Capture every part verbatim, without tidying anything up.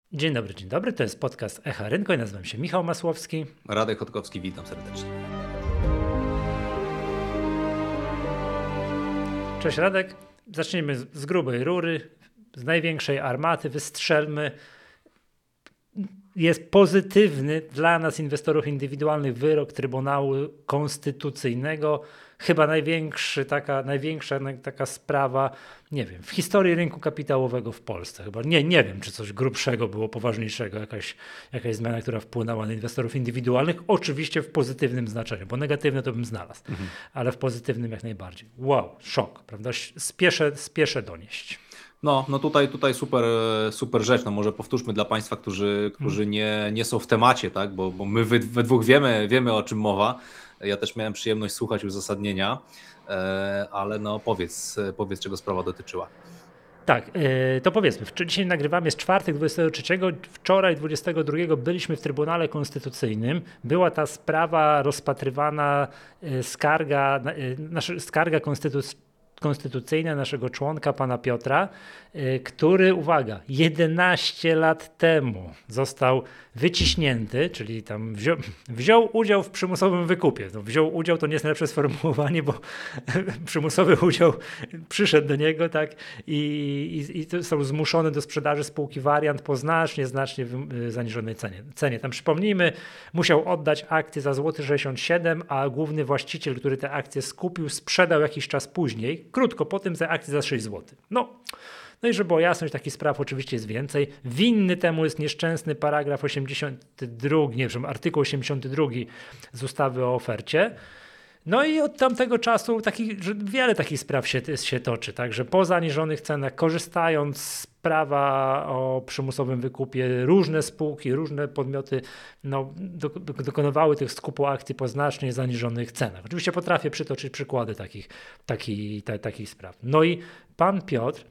Dzień dobry, dzień dobry. To jest podcast Echa Rynku. Ja nazywam się Michał Masłowski. Radek Chodkowski, witam serdecznie. Cześć Radek. Zacznijmy z grubej rury, z największej armaty. Wystrzelmy. Jest pozytywny dla nas, inwestorów indywidualnych, wyrok Trybunału Konstytucyjnego. Chyba największy, taka, największa taka sprawa, nie wiem, w historii rynku kapitałowego w Polsce. Chyba nie, nie wiem, czy coś grubszego było, poważniejszego, jakaś, jakaś zmiana, która wpłynęła na inwestorów indywidualnych. Oczywiście w pozytywnym znaczeniu, bo negatywne to bym znalazł, mhm. ale w pozytywnym jak najbardziej. Wow, szok, prawda? Spieszę, spieszę donieść. No, no tutaj, tutaj super, super rzecz. No może powtórzmy dla Państwa, którzy, którzy nie, nie są w temacie, tak? bo, bo my we, we dwóch wiemy, wiemy, o czym mowa. Ja też miałem przyjemność słuchać uzasadnienia, ale no powiedz, powiedz, czego sprawa dotyczyła. Tak, to powiedzmy, dzisiaj nagrywamy, jest czwartek dwudziestego trzeciego, wczoraj dwudziestego drugiego byliśmy w Trybunale Konstytucyjnym, była ta sprawa rozpatrywana, skarga, nasza skarga konstytucyjna, konstytucyjna naszego członka, pana Piotra, który, uwaga, jedenaście lat temu został wyciśnięty, czyli tam wziął, wziął udział w przymusowym wykupie. No, wziął udział to nie jest najlepsze sformułowanie, bo przymusowy udział przyszedł do niego, tak, i, i, i został zmuszony do sprzedaży spółki Wariant po znacznie, znacznie zaniżonej cenie. cenie. Tam przypomnijmy, musiał oddać akcje za złoty sześćdziesiąt siedem, a główny właściciel, który te akcje skupił, sprzedał jakiś czas później, krótko po tym, za akcje za sześć złotych. No, no i żeby była jasność, takich spraw oczywiście jest więcej. Winny temu jest nieszczęsny paragraf osiemdziesiąty drugi, nie wiem, artykuł osiemdziesiąty drugi z ustawy o ofercie. No i od tamtego czasu taki, że wiele takich spraw się, się toczy, tak, że po zaniżonych cenach, korzystając z prawa o przymusowym wykupie, różne spółki, różne podmioty no, do, dokonywały tych skupu akcji po znacznie zaniżonych cenach. Oczywiście potrafię przytoczyć przykłady takich, taki, ta, takich spraw. No i pan Piotr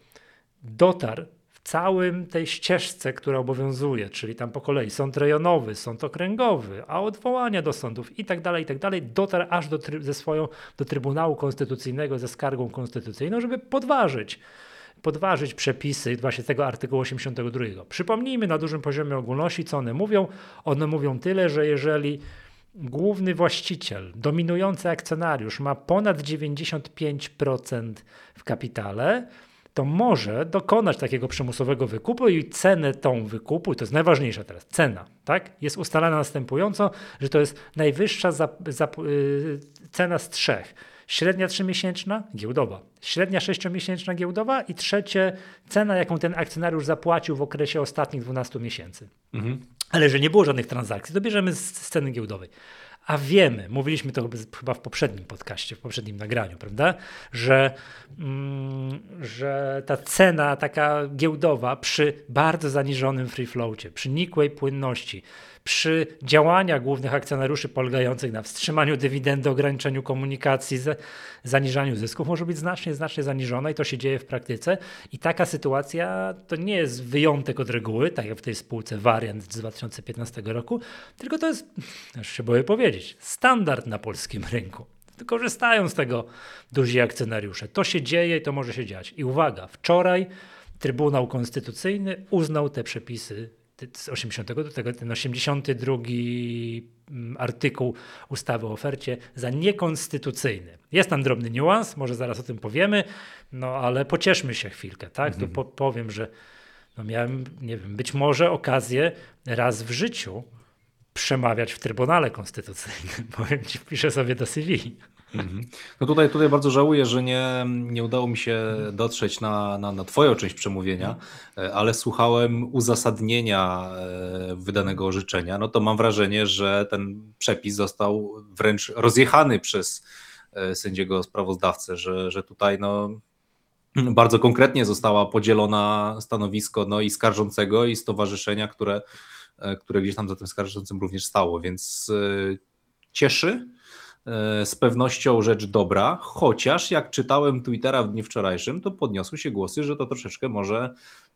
dotarł w całym tej ścieżce, która obowiązuje, czyli tam po kolei sąd rejonowy, sąd okręgowy, a odwołania do sądów i tak dalej, i tak dalej, dotarł aż do, ze swoją, do Trybunału Konstytucyjnego ze skargą konstytucyjną, żeby podważyć podważyć przepisy właśnie tego artykułu osiemdziesiątego drugiego. Przypomnijmy na dużym poziomie ogólności, co one mówią. One mówią tyle, że jeżeli główny właściciel, dominujący akcjonariusz ma ponad dziewięćdziesiąt pięć procent w kapitale, to może dokonać takiego przymusowego wykupu i cenę tą wykupu, i to jest najważniejsza teraz, cena, tak, jest ustalana następująco, że to jest najwyższa za, za, yy, cena z trzech. Średnia trzymiesięczna, giełdowa, średnia sześciomiesięczna giełdowa i trzecie cena, jaką ten akcjonariusz zapłacił w okresie ostatnich dwunastu miesięcy. Mhm. Ale że nie było żadnych transakcji, to bierzemy z, z ceny giełdowej. A wiemy, mówiliśmy to chyba w poprzednim podcaście, w poprzednim nagraniu, prawda, że, mm, że ta cena taka giełdowa przy bardzo zaniżonym free floacie, przy nikłej płynności, przy działaniach głównych akcjonariuszy polegających na wstrzymaniu dywidendy, ograniczeniu komunikacji, zaniżaniu zysków może być znacznie, znacznie zaniżona i to się dzieje w praktyce. I taka sytuacja to nie jest wyjątek od reguły, tak jak w tej spółce Wariant z dwa tysiące piętnastego roku, tylko to jest, już się boję powiedzieć, standard na polskim rynku. Korzystają z tego duzi akcjonariusze. To się dzieje i to może się dziać. I uwaga, wczoraj Trybunał Konstytucyjny uznał te przepisy z osiemdziesiątego, tego, ten osiemdziesiąty drugi artykuł ustawy o ofercie za niekonstytucyjny. Jest tam drobny niuans, może zaraz o tym powiemy, no ale pocieszmy się chwilkę, tak? Mhm. Tu po, powiem, że no miałem, nie wiem, być może okazję raz w życiu przemawiać w Trybunale Konstytucyjnym. Powiem ci, wpiszę sobie do C V. Mhm. No tutaj, tutaj bardzo żałuję, że nie, nie udało mi się dotrzeć na, na, na twoją część przemówienia, ale słuchałem uzasadnienia wydanego orzeczenia. No to mam wrażenie, że ten przepis został wręcz rozjechany przez sędziego sprawozdawcę, że, że tutaj no, bardzo konkretnie została podzielona stanowisko no, i skarżącego, i stowarzyszenia, które, które gdzieś tam za tym skarżącym również stało, więc cieszy. Z pewnością rzecz dobra, chociaż jak czytałem Twittera w dniu wczorajszym, to podniosły się głosy, że to troszeczkę może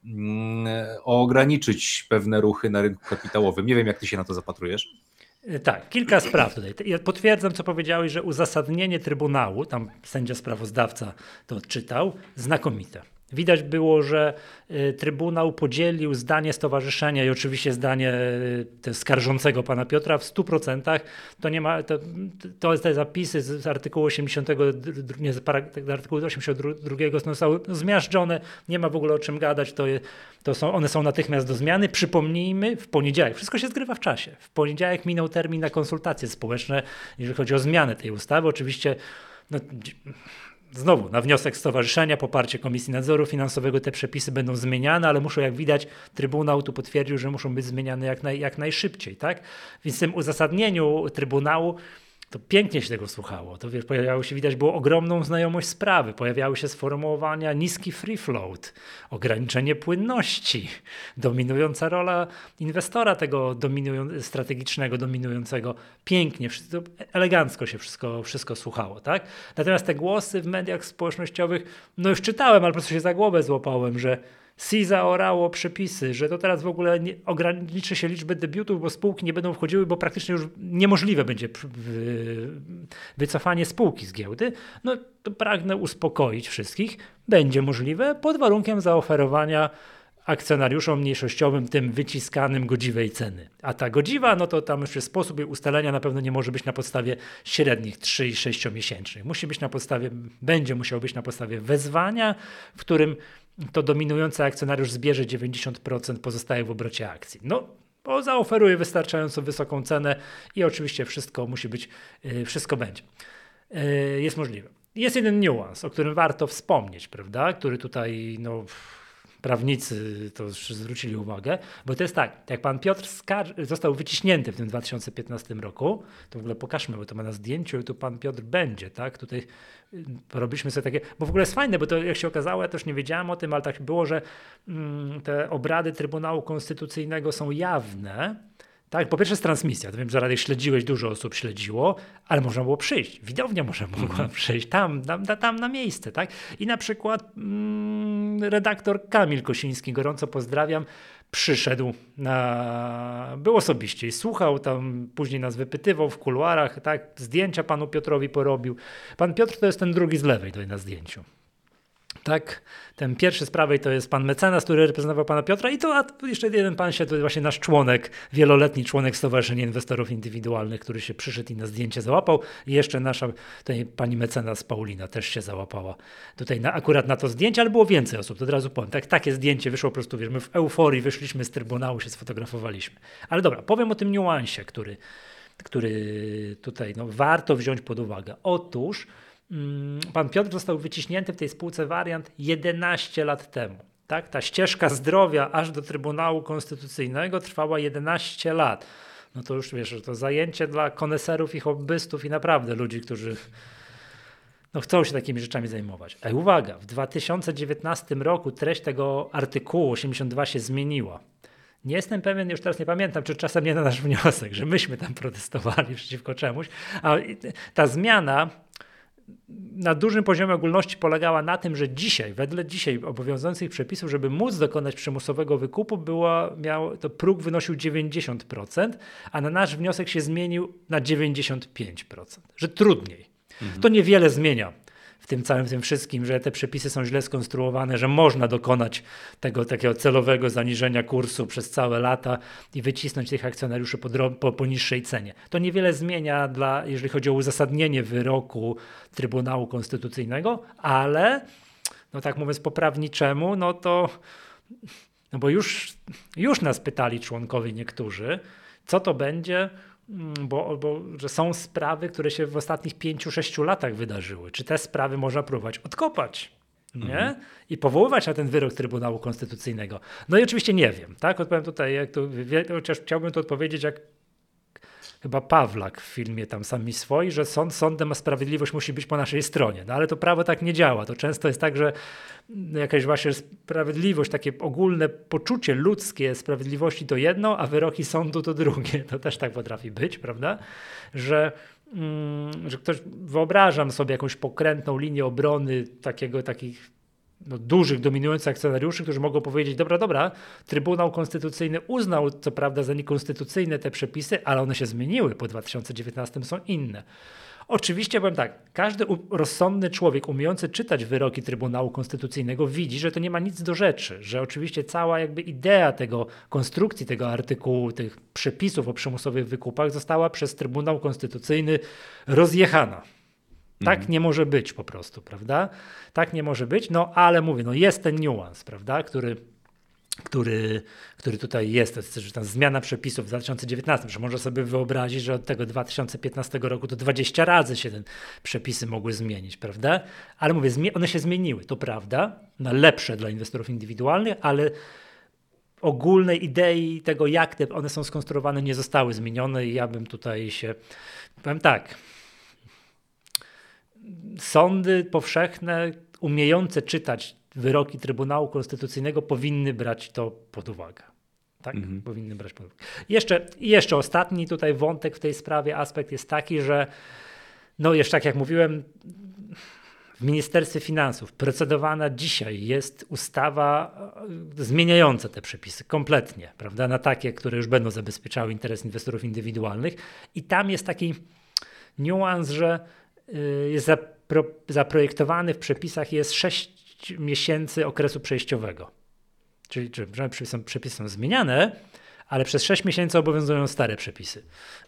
mm, ograniczyć pewne ruchy na rynku kapitałowym. Nie wiem, jak ty się na to zapatrujesz. Tak, kilka spraw tutaj. Ja potwierdzam, co powiedziałeś, że uzasadnienie Trybunału, tam sędzia sprawozdawca to odczytał, znakomite. Widać było, że Trybunał podzielił zdanie stowarzyszenia i oczywiście zdanie skarżącego pana Piotra w stu procentach. To nie ma, to, to te zapisy z artykułu osiemdziesiątego, nie, z artykułu osiemdziesiątego drugiego zostały zmiażdżone, nie ma w ogóle o czym gadać, to, to są, one są natychmiast do zmiany. Przypomnijmy, w poniedziałek, wszystko się zgrywa w czasie, w poniedziałek minął termin na konsultacje społeczne, jeżeli chodzi o zmianę tej ustawy. Oczywiście no, znowu, na wniosek stowarzyszenia, poparcie Komisji Nadzoru Finansowego te przepisy będą zmieniane, ale muszą, jak widać, Trybunał tu potwierdził, że muszą być zmieniane jak, naj, jak najszybciej, tak? Więc w tym uzasadnieniu Trybunału to pięknie się tego słuchało. To wiesz, pojawiało się, widać było ogromną znajomość sprawy. Pojawiały się sformułowania niski free float, ograniczenie płynności, dominująca rola inwestora tego dominują, strategicznego, dominującego. Pięknie, wszystko, elegancko się wszystko, wszystko słuchało, tak? Natomiast te głosy w mediach społecznościowych, no już czytałem, ale po prostu się za głowę złapałem, że S I zaorało przepisy, że to teraz w ogóle nie, ograniczy się liczbę debiutów, bo spółki nie będą wchodziły, bo praktycznie już niemożliwe będzie wycofanie spółki z giełdy. No to pragnę uspokoić wszystkich. Będzie możliwe pod warunkiem zaoferowania akcjonariuszom mniejszościowym tym wyciskanym godziwej ceny. A ta godziwa, no to tam jeszcze sposób jej ustalenia na pewno nie może być na podstawie średnich trzy i sześciomiesięcznych. Musi być na podstawie, będzie musiał być na podstawie wezwania, w którym to dominujący akcjonariusz zbierze dziewięćdziesiąt procent pozostałych w obrocie akcji. No, bo zaoferuje wystarczająco wysoką cenę i oczywiście wszystko musi być, wszystko będzie. Jest możliwe. Jest jeden niuans, o którym warto wspomnieć, prawda, który tutaj, no, prawnicy to już zwrócili uwagę, bo to jest tak, jak pan Piotr Skar- został wyciśnięty w tym dwa tysiące piętnastym roku, to w ogóle pokażmy, bo to ma na zdjęciu i tu pan Piotr będzie, tak, tutaj porobiliśmy sobie takie, bo w ogóle jest fajne, bo to jak się okazało, ja też nie wiedziałem o tym, ale tak było, że mm, te obrady Trybunału Konstytucyjnego są jawne. Tak, po pierwsze jest transmisja, to wiem, że Radek śledziłeś, dużo osób śledziło, ale można było przyjść, widownia może mogła mm. przyjść tam, tam, tam na miejsce, tak? I na przykład mm, redaktor Kamil Kosiński, gorąco pozdrawiam, przyszedł, na, był osobiście i słuchał tam, później nas wypytywał w kuluarach, tak? Zdjęcia panu Piotrowi porobił. Pan Piotr to jest ten drugi z lewej tutaj na zdjęciu. Tak, ten pierwszy z prawej to jest pan mecenas, który reprezentował pana Piotra i to a jeszcze jeden pan się, to jest właśnie nasz członek, wieloletni członek Stowarzyszenia Inwestorów Indywidualnych, który się przyszedł i na zdjęcie załapał i jeszcze nasza tutaj pani mecenas Paulina też się załapała tutaj na, akurat na to zdjęcie, ale było więcej osób, to od razu powiem, tak, takie zdjęcie wyszło po prostu, wiesz, my w euforii wyszliśmy z Trybunału, się sfotografowaliśmy. Ale dobra, powiem o tym niuansie, który, który tutaj no, warto wziąć pod uwagę. Otóż pan Piotr został wyciśnięty w tej spółce Wariant jedenaście lat temu. Tak? Ta ścieżka zdrowia aż do Trybunału Konstytucyjnego trwała jedenaście lat. No to już wiesz, to zajęcie dla koneserów i hobbystów i naprawdę ludzi, którzy no, chcą się takimi rzeczami zajmować. A uwaga, w dwa tysiące dziewiętnastym roku treść tego artykułu osiemdziesiąt dwa się zmieniła. Nie jestem pewien, już teraz nie pamiętam, czy czasem nie na nasz wniosek, że myśmy tam protestowali przeciwko czemuś, a ta zmiana na dużym poziomie ogólności polegała na tym, że dzisiaj, wedle dzisiaj obowiązujących przepisów, żeby móc dokonać przymusowego wykupu, była, miał, to próg wynosił dziewięćdziesiąt procent, a na nasz wniosek się zmienił na dziewięćdziesiąt pięć procent, że trudniej. Mhm. To niewiele zmienia w tym całym, w tym wszystkim, że te przepisy są źle skonstruowane, że można dokonać tego takiego celowego zaniżenia kursu przez całe lata i wycisnąć tych akcjonariuszy po, dro- po, po niższej cenie. To niewiele zmienia, dla, jeżeli chodzi o uzasadnienie wyroku Trybunału Konstytucyjnego, ale, no tak mówiąc po prawniczemu, no to, no bo już, już nas pytali członkowie niektórzy, co to będzie, Bo, bo że są sprawy, które się w ostatnich pięciu, sześciu latach wydarzyły. Czy te sprawy można próbować odkopać, nie? Mhm. I powoływać na ten wyrok Trybunału Konstytucyjnego? No i oczywiście nie wiem, tak? Odpowiem tutaj, jak to, chociaż chciałbym to odpowiedzieć jak chyba Pawlak w filmie tam Sami Swoi, że sąd sądem, a sprawiedliwość musi być po naszej stronie. No ale to prawo tak nie działa. To często jest tak, że jakaś właśnie sprawiedliwość, takie ogólne poczucie ludzkie sprawiedliwości to jedno, a wyroki sądu to drugie. To też tak potrafi być, prawda? Że, mm, że ktoś, wyobrażam sobie jakąś pokrętną linię obrony takiego, takich no, dużych, dominujących akcjonariuszy, którzy mogą powiedzieć, dobra, dobra, Trybunał Konstytucyjny uznał co prawda za niekonstytucyjne te przepisy, ale one się zmieniły, po dwa tysiące dziewiętnastym są inne. Oczywiście powiem tak, każdy rozsądny człowiek umiejący czytać wyroki Trybunału Konstytucyjnego widzi, że to nie ma nic do rzeczy, że oczywiście cała jakby idea tego, konstrukcji tego artykułu, tych przepisów o przymusowych wykupach została przez Trybunał Konstytucyjny rozjechana. Tak mhm. nie może być po prostu, prawda? Tak nie może być, no ale mówię, no jest ten niuans, prawda, który... Który, który tutaj jest, to jest ta zmiana przepisów w dwa tysiące dziewiętnastym, że można sobie wyobrazić, że od tego dwa tysiące piętnastego roku to dwadzieścia razy się te przepisy mogły zmienić, prawda? Ale mówię, one się zmieniły, to prawda, na lepsze dla inwestorów indywidualnych, ale ogólnej idei tego, jak te one są skonstruowane, nie zostały zmienione i ja bym tutaj się, powiem tak, sądy powszechne umiejące czytać wyroki Trybunału Konstytucyjnego powinny brać to pod uwagę. Tak? Mhm. Powinny brać pod uwagę. Jeszcze, jeszcze ostatni tutaj wątek w tej sprawie, aspekt jest taki, że no jeszcze tak jak mówiłem, w Ministerstwie Finansów procedowana dzisiaj jest ustawa zmieniająca te przepisy kompletnie, prawda, na takie, które już będą zabezpieczały interes inwestorów indywidualnych i tam jest taki niuans, że jest zapro, zaprojektowany w przepisach jest sześć miesięcy okresu przejściowego. Czyli czy, przepisy, przepisy są zmieniane, ale przez sześć miesięcy obowiązują stare przepisy.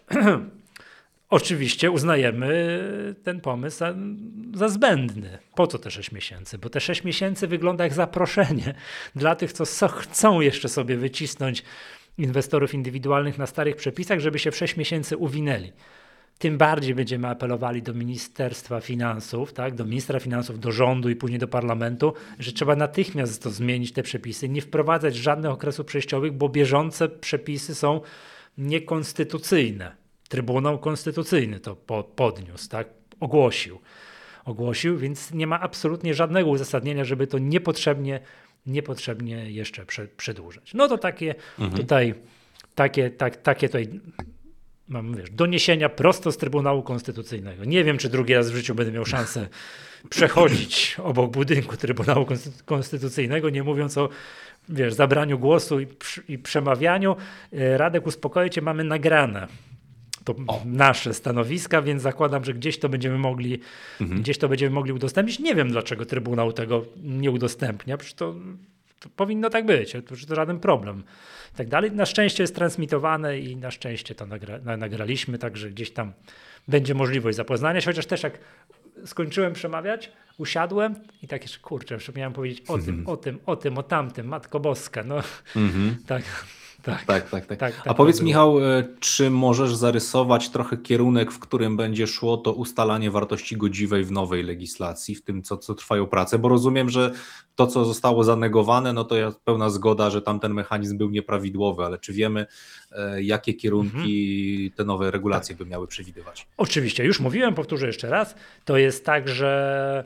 Oczywiście uznajemy ten pomysł za, za zbędny. Po co te sześć miesięcy? Bo te sześć miesięcy wygląda jak zaproszenie dla tych, co so, chcą jeszcze sobie wycisnąć inwestorów indywidualnych na starych przepisach, żeby się w sześć miesięcy uwinęli. Tym bardziej będziemy apelowali do Ministerstwa Finansów, tak, do ministra finansów, do rządu i później do parlamentu, że trzeba natychmiast to zmienić te przepisy, nie wprowadzać żadnych okresów przejściowych, bo bieżące przepisy są niekonstytucyjne. Trybunał Konstytucyjny to po, podniósł, tak, ogłosił. Ogłosił, więc nie ma absolutnie żadnego uzasadnienia, żeby to niepotrzebnie, niepotrzebnie jeszcze prze, przedłużać. No to takie mhm. tutaj, takie, tak, takie tutaj mam, wiesz, doniesienia prosto z Trybunału Konstytucyjnego. Nie wiem, czy drugi raz w życiu będę miał szansę przechodzić obok budynku Trybunału Konstytucyjnego, nie mówiąc o, wiesz, zabraniu głosu i, i przemawianiu. Radek, uspokoję cię, mamy nagrane to o. nasze stanowiska, więc zakładam, że gdzieś to będziemy mogli, mhm. gdzieś to będziemy mogli udostępnić. Nie wiem, dlaczego Trybunał tego nie udostępnia, przecież to, to powinno tak być, to, to żaden problem. I tak dalej. Na szczęście jest transmitowane i na szczęście to nagra, nagraliśmy, także gdzieś tam będzie możliwość zapoznania się, chociaż też jak skończyłem przemawiać, usiadłem i tak jeszcze, kurczę, jeszcze miałem powiedzieć o tym, o tym, o tym, o tamtym, Matko Boska, no mhm. tak. Tak, tak, tak, tak. tak, tak A powiedz, Michał, czy możesz zarysować trochę kierunek, w którym będzie szło to ustalanie wartości godziwej w nowej legislacji, w tym, co, co trwają prace? Bo rozumiem, że to, co zostało zanegowane, no to jest pełna zgoda, że tamten mechanizm był nieprawidłowy, ale czy wiemy, jakie kierunki mhm. te nowe regulacje tak. by miały przewidywać? Oczywiście, już mówiłem, powtórzę jeszcze raz, to jest tak, że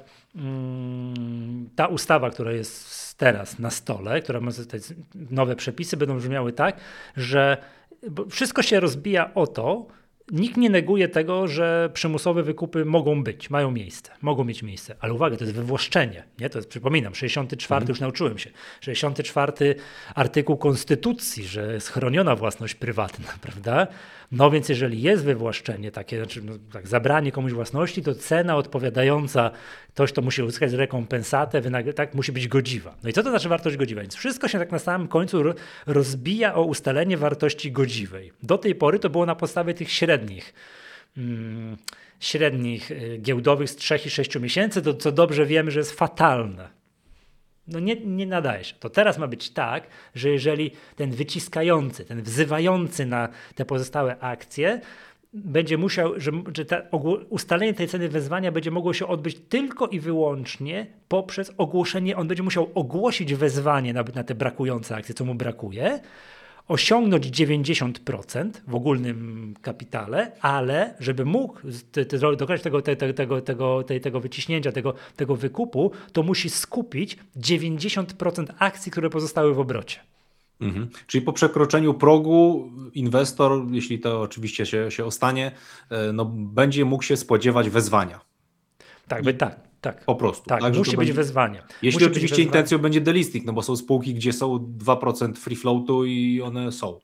mm, ta ustawa, która jest teraz na stole, która ma te nowe przepisy, będą brzmiały tak, że wszystko się rozbija o to, nikt nie neguje tego, że przymusowe wykupy mogą być, mają miejsce, mogą mieć miejsce, ale uwaga, to jest wywłaszczenie, nie? To jest, przypominam, sześćdziesiąty czwarty, mm. już nauczyłem się, sześćdziesiąty czwarty artykuł Konstytucji, że jest chroniona własność prywatna, prawda? No więc jeżeli jest wywłaszczenie, takie, znaczy no, tak, zabranie komuś własności, to cena odpowiadająca, ktoś to musi uzyskać rekompensatę, wynagr- tak, musi być godziwa. No i co to znaczy wartość godziwa? Więc wszystko się tak na samym końcu rozbija o ustalenie wartości godziwej. Do tej pory to było na podstawie tych średnich, hmm, średnich giełdowych z trzech i sześciu miesięcy, to co dobrze wiemy, że jest fatalne. No nie, nie nadaje się. To teraz ma być tak, że jeżeli ten wyciskający, ten wzywający na te pozostałe akcje będzie musiał, że, że ta, ustalenie tej ceny wezwania będzie mogło się odbyć tylko i wyłącznie poprzez ogłoszenie, on będzie musiał ogłosić wezwanie na, na te brakujące akcje, co mu brakuje, osiągnąć dziewięćdziesiąt procent w ogólnym kapitale, ale żeby mógł te, te, dokonać tego, te, te, tego, tego, te, tego wyciśnięcia, tego, tego wykupu, to musi skupić dziewięćdziesiąt procent akcji, które pozostały w obrocie. Mhm. Czyli po przekroczeniu progu inwestor, jeśli to oczywiście się, się ostanie, no, będzie mógł się spodziewać wezwania. Tak, by tak. Tak, po prostu. Tak, tak musi być będzie, wezwanie. Jeśli musi oczywiście intencją będzie delisting, no bo są spółki, gdzie są dwa procent free floatu i one są.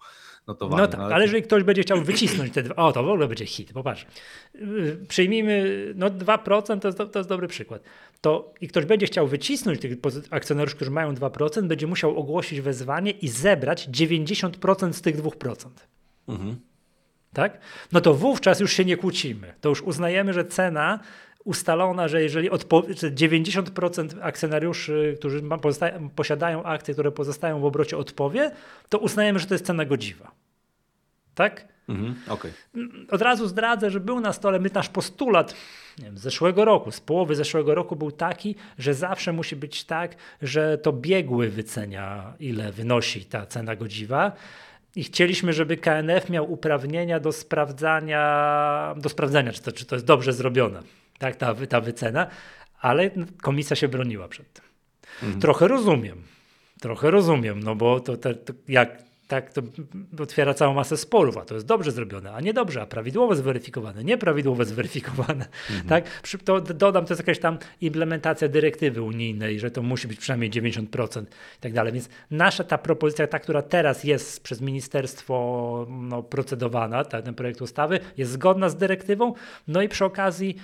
notowania. No tak, ale jeżeli ktoś będzie chciał wycisnąć te dwa, o to w ogóle będzie hit, popatrz. Yy, Przyjmijmy, no dwa procent to jest, to jest dobry przykład. To i ktoś będzie chciał wycisnąć tych akcjonariuszy, którzy mają dwa procent, będzie musiał ogłosić wezwanie i zebrać dziewięćdziesiąt procent z tych dwa procent. Mhm. Tak? No to wówczas już się nie kłócimy. To już uznajemy, że cena ustalona, że jeżeli odpo- że dziewięćdziesiąt procent akcjonariuszy, którzy ma, pozosta- posiadają akcje, które pozostają w obrocie, odpowie, to uznajemy, że to jest cena godziwa. Tak? Mhm, okay. Od razu zdradzę, że był na stole my, nasz postulat nie wiem, z zeszłego roku, z połowy zeszłego roku był taki, że zawsze musi być tak, że to biegły wycenia, ile wynosi ta cena godziwa. I chcieliśmy, żeby K N F miał uprawnienia do sprawdzania, do sprawdzania czy, to, czy to jest dobrze zrobione, tak, ta, ta wycena, ale komisja się broniła przed tym. Mhm. Trochę rozumiem, trochę rozumiem, no bo to, to, to jak tak, to otwiera całą masę sporów, a to jest dobrze zrobione, a niedobrze, a prawidłowo zweryfikowane, nieprawidłowo zweryfikowane. Mhm. Tak? To dodam, to jest jakaś tam implementacja dyrektywy unijnej, że to musi być przynajmniej dziewięćdziesiąt procent i tak dalej. Więc nasza ta propozycja, ta, która teraz jest przez ministerstwo no, procedowana, ta, ten projekt ustawy, jest zgodna z dyrektywą, no i przy okazji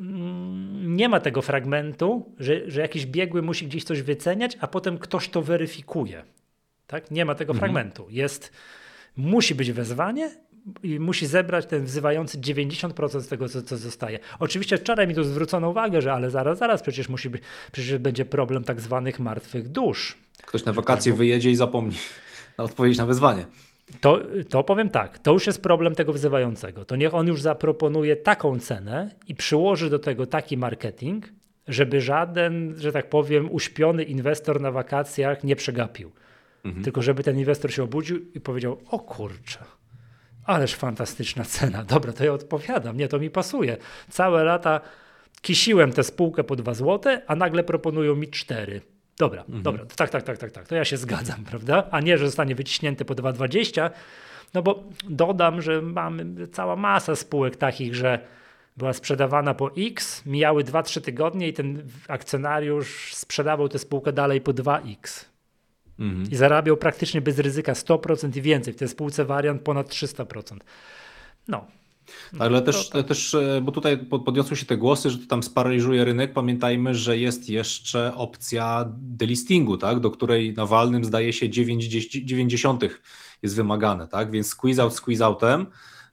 mm, nie ma tego fragmentu, że, że jakiś biegły musi gdzieś coś wyceniać, a potem ktoś to weryfikuje. Tak? Nie ma tego mhm. fragmentu. Jest, musi być wezwanie i musi zebrać ten wzywający dziewięćdziesiąt procent z tego, co, co zostaje. Oczywiście wczoraj mi tu zwrócono uwagę, że ale zaraz, zaraz, przecież musi być, przecież będzie problem tak zwanych martwych dusz. Ktoś na wakacje wyjedzie i zapomni na odpowiedź na wezwanie. To, to powiem tak, to już jest problem tego wzywającego. To niech on już zaproponuje taką cenę i przyłoży do tego taki marketing, żeby żaden, że tak powiem, uśpiony inwestor na wakacjach nie przegapił. Mhm. Tylko żeby ten inwestor się obudził i powiedział, o kurczę, ależ fantastyczna cena, dobra, to ja odpowiadam, nie, to mi pasuje. Całe lata kisiłem tę spółkę po dwa złote, a nagle proponują mi cztery. Dobra, mhm. dobra, tak, tak, tak, tak, tak, to ja się zgadzam, prawda? A nie, że zostanie wyciśnięty po dwa dwadzieścia, no bo dodam, że mamy cała masa spółek takich, że była sprzedawana po X, mijały dwa trzy tygodnie i ten akcjonariusz sprzedawał tę spółkę dalej po dwa X. I zarabiał praktycznie bez ryzyka sto procent i więcej. W tej spółce wariant ponad trzysta procent. No. Ale no, też, to... też, bo tutaj podniosły się te głosy, że to tam sparaliżuje rynek. Pamiętajmy, że jest jeszcze opcja delistingu, tak? Do której na walnym zdaje się dziewięćdziesiąt jest wymagane, tak? Więc squeeze out squeeze outem,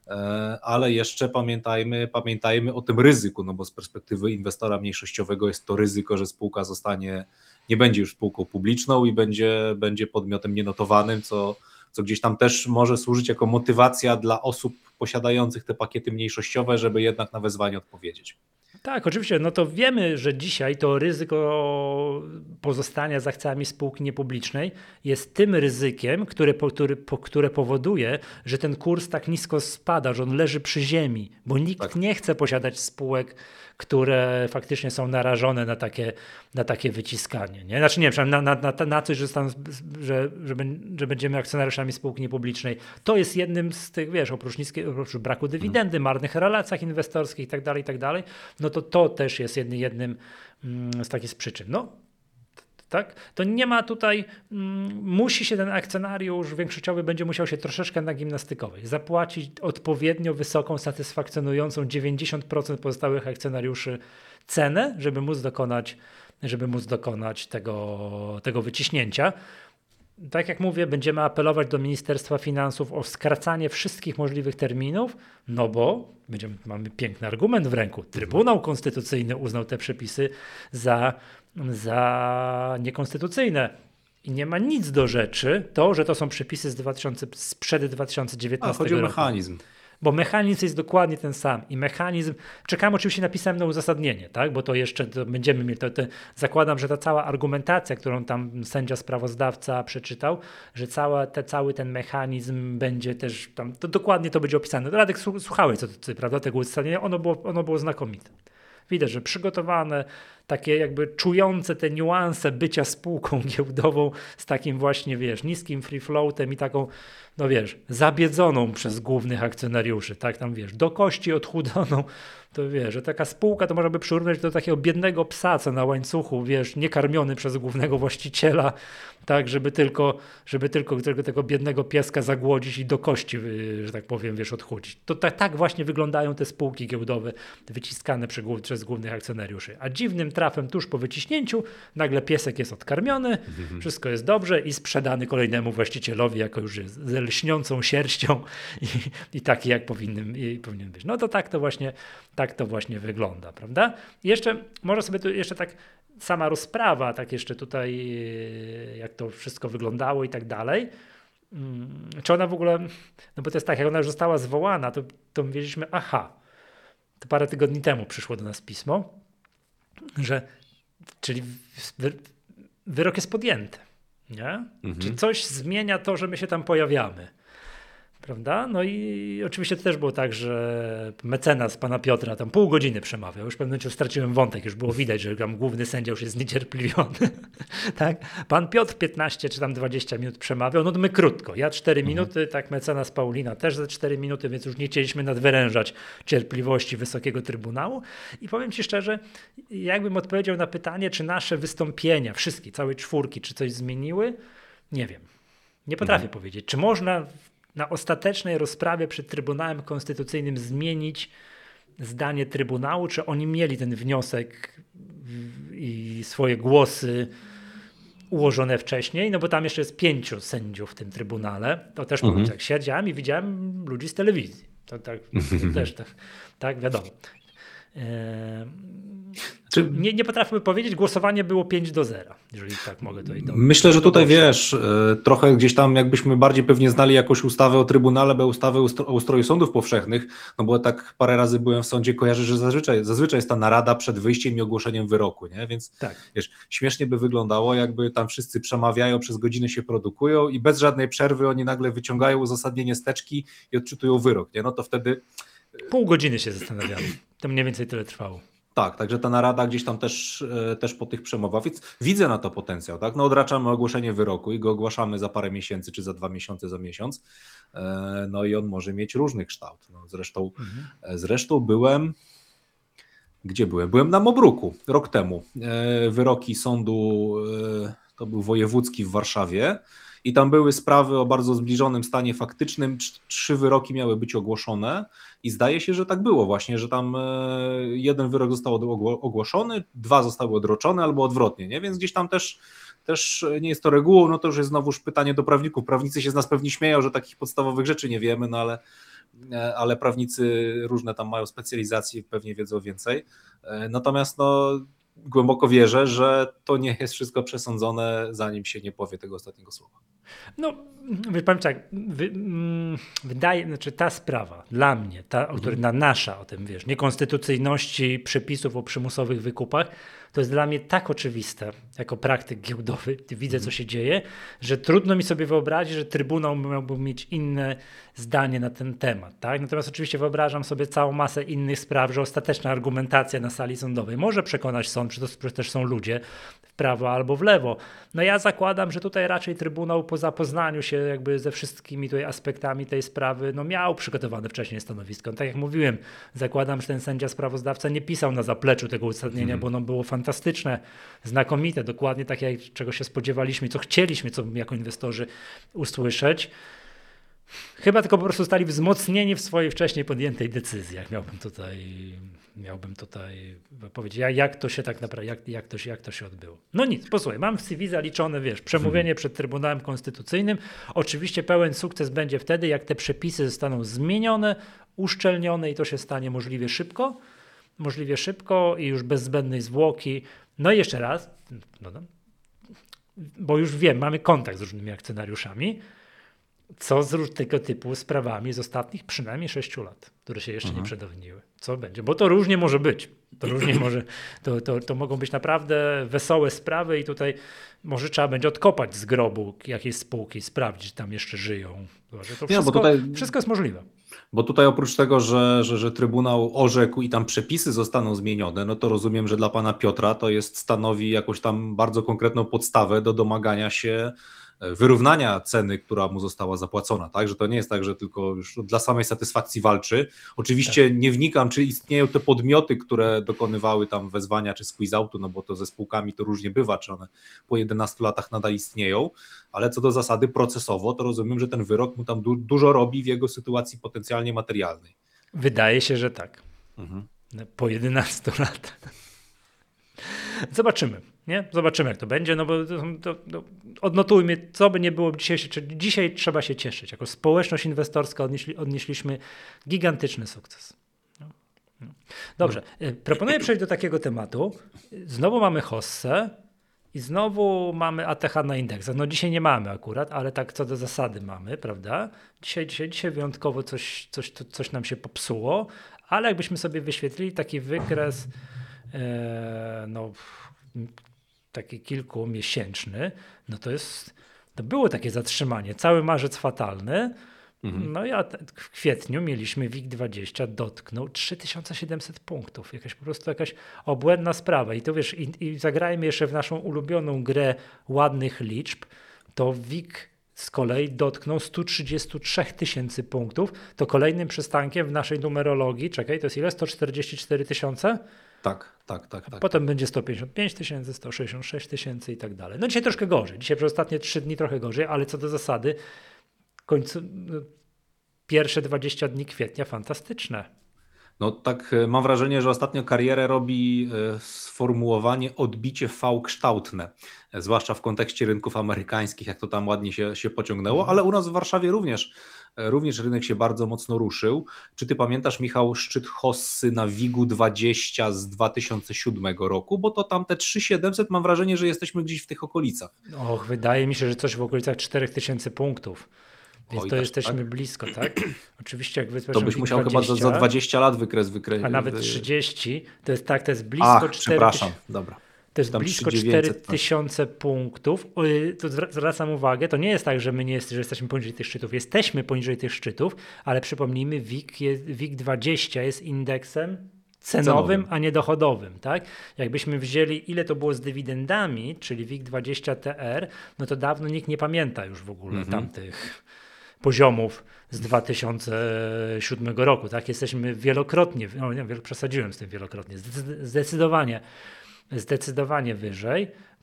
ale jeszcze pamiętajmy, pamiętajmy o tym ryzyku, no bo z perspektywy inwestora mniejszościowego jest to ryzyko, że spółka zostanie nie będzie już spółką publiczną i będzie, będzie podmiotem nienotowanym, co, co gdzieś tam też może służyć jako motywacja dla osób posiadających te pakiety mniejszościowe, żeby jednak na wezwanie odpowiedzieć. Tak, oczywiście, no to wiemy, że dzisiaj to ryzyko pozostania z akcjami spółki niepublicznej jest tym ryzykiem, które, który, które powoduje, że ten kurs tak nisko spada, że on leży przy ziemi, bo nikt tak. nie chce posiadać spółek, które faktycznie są narażone na takie, na takie wyciskanie. Nie? Znaczy nie wiem, na, na, na, na coś, że, stan, że, że, że będziemy akcjonariuszami spółki niepublicznej. To jest jednym z tych, wiesz, oprócz, niskiej, oprócz braku dywidendy, hmm. marnych relacjach inwestorskich i tak dalej, i tak dalej, no to to też jest jednym, jednym z takich z przyczyn. No, tak? To nie ma tutaj, mm, musi się ten akcjonariusz większościowy będzie musiał się troszeczkę nagimnastykować, zapłacić odpowiednio wysoką, satysfakcjonującą dziewięćdziesiąt procent pozostałych akcjonariuszy cenę, żeby móc dokonać, żeby móc dokonać tego, tego wyciśnięcia. Tak jak mówię, będziemy apelować do Ministerstwa Finansów o skracanie wszystkich możliwych terminów, no bo będziemy, mamy piękny argument w ręku. Trybunał Konstytucyjny uznał te przepisy za za niekonstytucyjne. I nie ma nic do rzeczy to, że to są przepisy z dwutysięcznego, sprzed dwa tysiące dziewiętnastego roku. Chodzi o roku. mechanizm. Bo mechanizm jest dokładnie ten sam i mechanizm, czekamy oczywiście na pisemne uzasadnienie, tak? Bo to jeszcze to będziemy mieli, to, to, zakładam, że ta cała argumentacja, którą tam sędzia sprawozdawca przeczytał, że cała, te, cały ten mechanizm będzie też tam, to dokładnie to będzie opisane. Radek, słuchałeś co, co, prawda, tego uzasadnienia, ono było, ono było znakomite. Widać, że przygotowane, takie jakby czujące te niuanse bycia spółką giełdową z takim właśnie, wiesz, niskim free floatem i taką, no wiesz, zabiedzoną przez głównych akcjonariuszy, tak tam, wiesz, do kości odchudzoną, to wiesz, że taka spółka to można by przyrównać do takiego biednego psa, co na łańcuchu, wiesz, niekarmiony przez głównego właściciela, tak, żeby tylko, żeby tylko, tylko tego biednego pieska zagłodzić i do kości, że tak powiem, wiesz, odchudzić. To tak, tak właśnie wyglądają te spółki giełdowe wyciskane przez, przez głównych akcjonariuszy. A dziwnym trafem tuż po wyciśnięciu nagle piesek jest odkarmiony, mhm. wszystko jest dobrze i sprzedany kolejnemu właścicielowi jako już z lśniącą sierścią i, i taki jak powinien, i powinien być. No to tak to właśnie, tak to właśnie wygląda, prawda? I jeszcze, może sobie tu jeszcze tak sama rozprawa, tak jeszcze tutaj, jak to wszystko wyglądało i tak dalej. Czy ona w ogóle, no bo to jest tak, jak ona już została zwołana, to, to wiedzieliśmy, aha, to parę tygodni temu przyszło do nas pismo, że, czyli wy, wyrok jest podjęty, nie? Mhm. Czy coś zmienia to, że my się tam pojawiamy. Prawda? No i oczywiście to też było tak, że mecenas pana Piotra tam pół godziny przemawiał. Już w pewnym momencie straciłem wątek, już było widać, że tam główny sędzia już jest zniecierpliwiony. Tak? Pan Piotr piętnaście czy tam dwadzieścia minut przemawiał, no to my krótko. Ja cztery mhm. minuty, tak mecenas Paulina też za cztery minuty, więc już nie chcieliśmy nadwyrężać cierpliwości Wysokiego Trybunału. I powiem ci szczerze, jakbym odpowiedział na pytanie, czy nasze wystąpienia, wszystkie, całej czwórki, czy coś zmieniły, nie wiem. Nie potrafię mhm. powiedzieć. Czy można na ostatecznej rozprawie przed Trybunałem Konstytucyjnym zmienić zdanie Trybunału, czy oni mieli ten wniosek i swoje głosy ułożone wcześniej, no bo tam jeszcze jest pięciu sędziów w tym Trybunale. To też mhm. mówię, jak siedziałem i widziałem ludzi z telewizji. To tak, to też tak, tak wiadomo. Eee, Czy... nie, nie potrafię powiedzieć, głosowanie było pięć do zera, jeżeli tak mogę to i do... Myślę, że tutaj wiesz, trochę gdzieś tam jakbyśmy bardziej pewnie znali jakąś ustawę o Trybunale, bo ustawę o ustroju sądów powszechnych, no bo tak parę razy byłem w sądzie, kojarzę, że zazwyczaj, zazwyczaj jest ta narada przed wyjściem i ogłoszeniem wyroku, nie? Więc tak. Wiesz, śmiesznie by wyglądało, jakby tam wszyscy przemawiają, przez godzinę się produkują i bez żadnej przerwy oni nagle wyciągają uzasadnienie z teczki i odczytują wyrok, nie? No to wtedy... Pół godziny się zastanawiamy. To mniej więcej tyle trwało. Tak, także ta narada gdzieś tam też, też po tych przemowach, więc widzę na to potencjał, tak? No odraczamy ogłoszenie wyroku i go ogłaszamy za parę miesięcy, czy za dwa miesiące, za miesiąc, no i on może mieć różny kształt. No zresztą, mhm. zresztą byłem, gdzie byłem? Byłem na Mobruku rok temu, wyroki sądu, to był wojewódzki w Warszawie, i tam były sprawy o bardzo zbliżonym stanie faktycznym, trzy wyroki miały być ogłoszone i zdaje się, że tak było właśnie, że tam jeden wyrok został ogłoszony, dwa zostały odroczone albo odwrotnie, nie? Więc gdzieś tam też, też nie jest to regułą, no to już jest znowuż pytanie do prawników. Prawnicy się z nas pewnie śmieją, że takich podstawowych rzeczy nie wiemy, no ale, ale prawnicy różne tam mają specjalizacje, pewnie wiedzą więcej. Natomiast no głęboko wierzę, że to nie jest wszystko przesądzone, zanim się nie powie tego ostatniego słowa. No, powiem tak, wy, wydaje, znaczy ta sprawa dla mnie, ta, o której na nasza o tym wiesz, niekonstytucyjności przepisów o przymusowych wykupach, to jest dla mnie tak oczywiste, jako praktyk giełdowy, widzę co się dzieje, że trudno mi sobie wyobrazić, że Trybunał miałby mieć inne zdanie na ten temat. Tak? Natomiast oczywiście wyobrażam sobie całą masę innych spraw, że ostateczna argumentacja na sali sądowej może przekonać sąd, że to też są ludzie w prawo albo w lewo. No ja zakładam, że tutaj raczej Trybunał po zapoznaniu się jakby ze wszystkimi tutaj aspektami tej sprawy, no miał przygotowane wcześniej stanowisko. Tak jak mówiłem, zakładam, że ten sędzia sprawozdawca nie pisał na zapleczu tego uzasadnienia, hmm. bo ono było fantastyczne, znakomite, dokładnie takie, czego się spodziewaliśmy, co chcieliśmy, co jako inwestorzy usłyszeć. Chyba tylko po prostu zostali wzmocnieni w swojej wcześniej podjętej decyzji, jak miałbym tutaj, miałbym tutaj powiedzieć, jak to się tak naprawdę, jak, jak, to się, jak to się odbyło. No nic, posłuchaj, mam w C V zaliczone, wiesz, przemówienie przed Trybunałem Konstytucyjnym. Oczywiście pełen sukces będzie wtedy, jak te przepisy zostaną zmienione, uszczelnione i to się stanie możliwie szybko, możliwie szybko i już bez zbędnej zwłoki. No i jeszcze raz, no, no, bo już wiem, mamy kontakt z różnymi akcjonariuszami, co z tego typu sprawami z ostatnich przynajmniej sześciu lat, które się jeszcze mhm. nie przedawniły. Co będzie? Bo to różnie może być. To różnie może, to, to, to mogą być naprawdę wesołe sprawy i tutaj może trzeba będzie odkopać z grobu jakiejś spółki, sprawdzić, czy tam jeszcze żyją. Zobacz, to Nie, bo wszystko, tutaj, wszystko jest możliwe. bo tutaj oprócz tego, że, że, że Trybunał orzekł i tam przepisy zostaną zmienione, no to rozumiem, że dla pana Piotra to jest stanowi jakąś tam bardzo konkretną podstawę do domagania się wyrównania ceny, która mu została zapłacona, tak? Że to nie jest tak, że tylko już dla samej satysfakcji walczy. Oczywiście tak. Nie wnikam, czy istnieją te podmioty, które dokonywały tam wezwania czy squeeze-outu, no bo to ze spółkami to różnie bywa, czy one po jedenastu latach nadal istnieją, ale co do zasady procesowo, to rozumiem, że ten wyrok mu tam du- dużo robi w jego sytuacji potencjalnie materialnej. Wydaje się, że tak. Mhm. Po jedenastu latach. Zobaczymy. Nie? Zobaczymy, jak to będzie, no bo to, to, to odnotujmy, co by nie było dzisiaj, dzisiaj trzeba się cieszyć. Jako społeczność inwestorska odnieśli, odnieśliśmy gigantyczny sukces. No. No. Dobrze, no. Proponuję przejść do takiego tematu. Znowu mamy Hossę i znowu mamy A T H na indeksach. No dzisiaj nie mamy akurat, ale tak co do zasady mamy, prawda? Dzisiaj, dzisiaj, dzisiaj wyjątkowo coś, coś, coś nam się popsuło, ale jakbyśmy sobie wyświetlili taki wykres e, no taki kilkumiesięczny, no to jest, to było takie zatrzymanie, cały marzec fatalny, mhm. No i w kwietniu mieliśmy W I G dwadzieścia, dotknął trzy tysiące siedemset punktów, jakaś po prostu jakaś obłędna sprawa i to wiesz, i, i zagrajmy jeszcze w naszą ulubioną grę ładnych liczb, to W I G z kolei dotknął sto trzydzieści trzy tysięcy punktów, to kolejnym przystankiem w naszej numerologii, czekaj, to jest ile? sto czterdzieści cztery tysiące? Tak, tak, tak. tak Potem tak. będzie sto pięćdziesiąt pięć tysięcy, sto sześćdziesiąt sześć tysięcy i tak dalej. No dzisiaj troszkę gorzej. Dzisiaj przez ostatnie trzy dni trochę gorzej, ale co do zasady końcu, pierwsze dwadzieścia dni kwietnia fantastyczne. No tak mam wrażenie, że ostatnio karierę robi sformułowanie odbicie V-kształtne, zwłaszcza w kontekście rynków amerykańskich, jak to tam ładnie się, się pociągnęło, ale u nas w Warszawie również, również rynek się bardzo mocno ruszył. Czy ty pamiętasz, Michał, szczyt Hossy na W I G-u dwadzieścia z dwa tysiące siódmego roku? Bo to tam te trzy tysiące siedemset, mam wrażenie, że jesteśmy gdzieś w tych okolicach. Och, wydaje mi się, że coś w okolicach cztery tysiące punktów. Więc Oj, to tak, jesteśmy tak? blisko, tak? Oczywiście jak wyspesz To byś musiał dwadzieścia, chyba za, za dwadzieścia lat wykres wykreślić. A nawet trzydzieści, to jest tak, to jest blisko Ach, cztery przepraszam, dobra. To jest blisko cztery tysiące punktów. To zwracam uwagę, to nie jest tak, że my nie jest, że jesteśmy poniżej tych szczytów. Jesteśmy poniżej tych szczytów, ale przypomnijmy, W I G, jest, W I G dwadzieścia jest indeksem cenowym, cenowym, a nie dochodowym. Tak? Jakbyśmy wzięli, ile to było z dywidendami, czyli W I G dwadzieścia T R, no to dawno nikt nie pamięta już w ogóle mhm. tamtych poziomów z dwa tysiące siódmego roku. Tak? Jesteśmy wielokrotnie, no nie, przesadziłem z tym wielokrotnie, zdecydowanie zdecydowanie wyżej,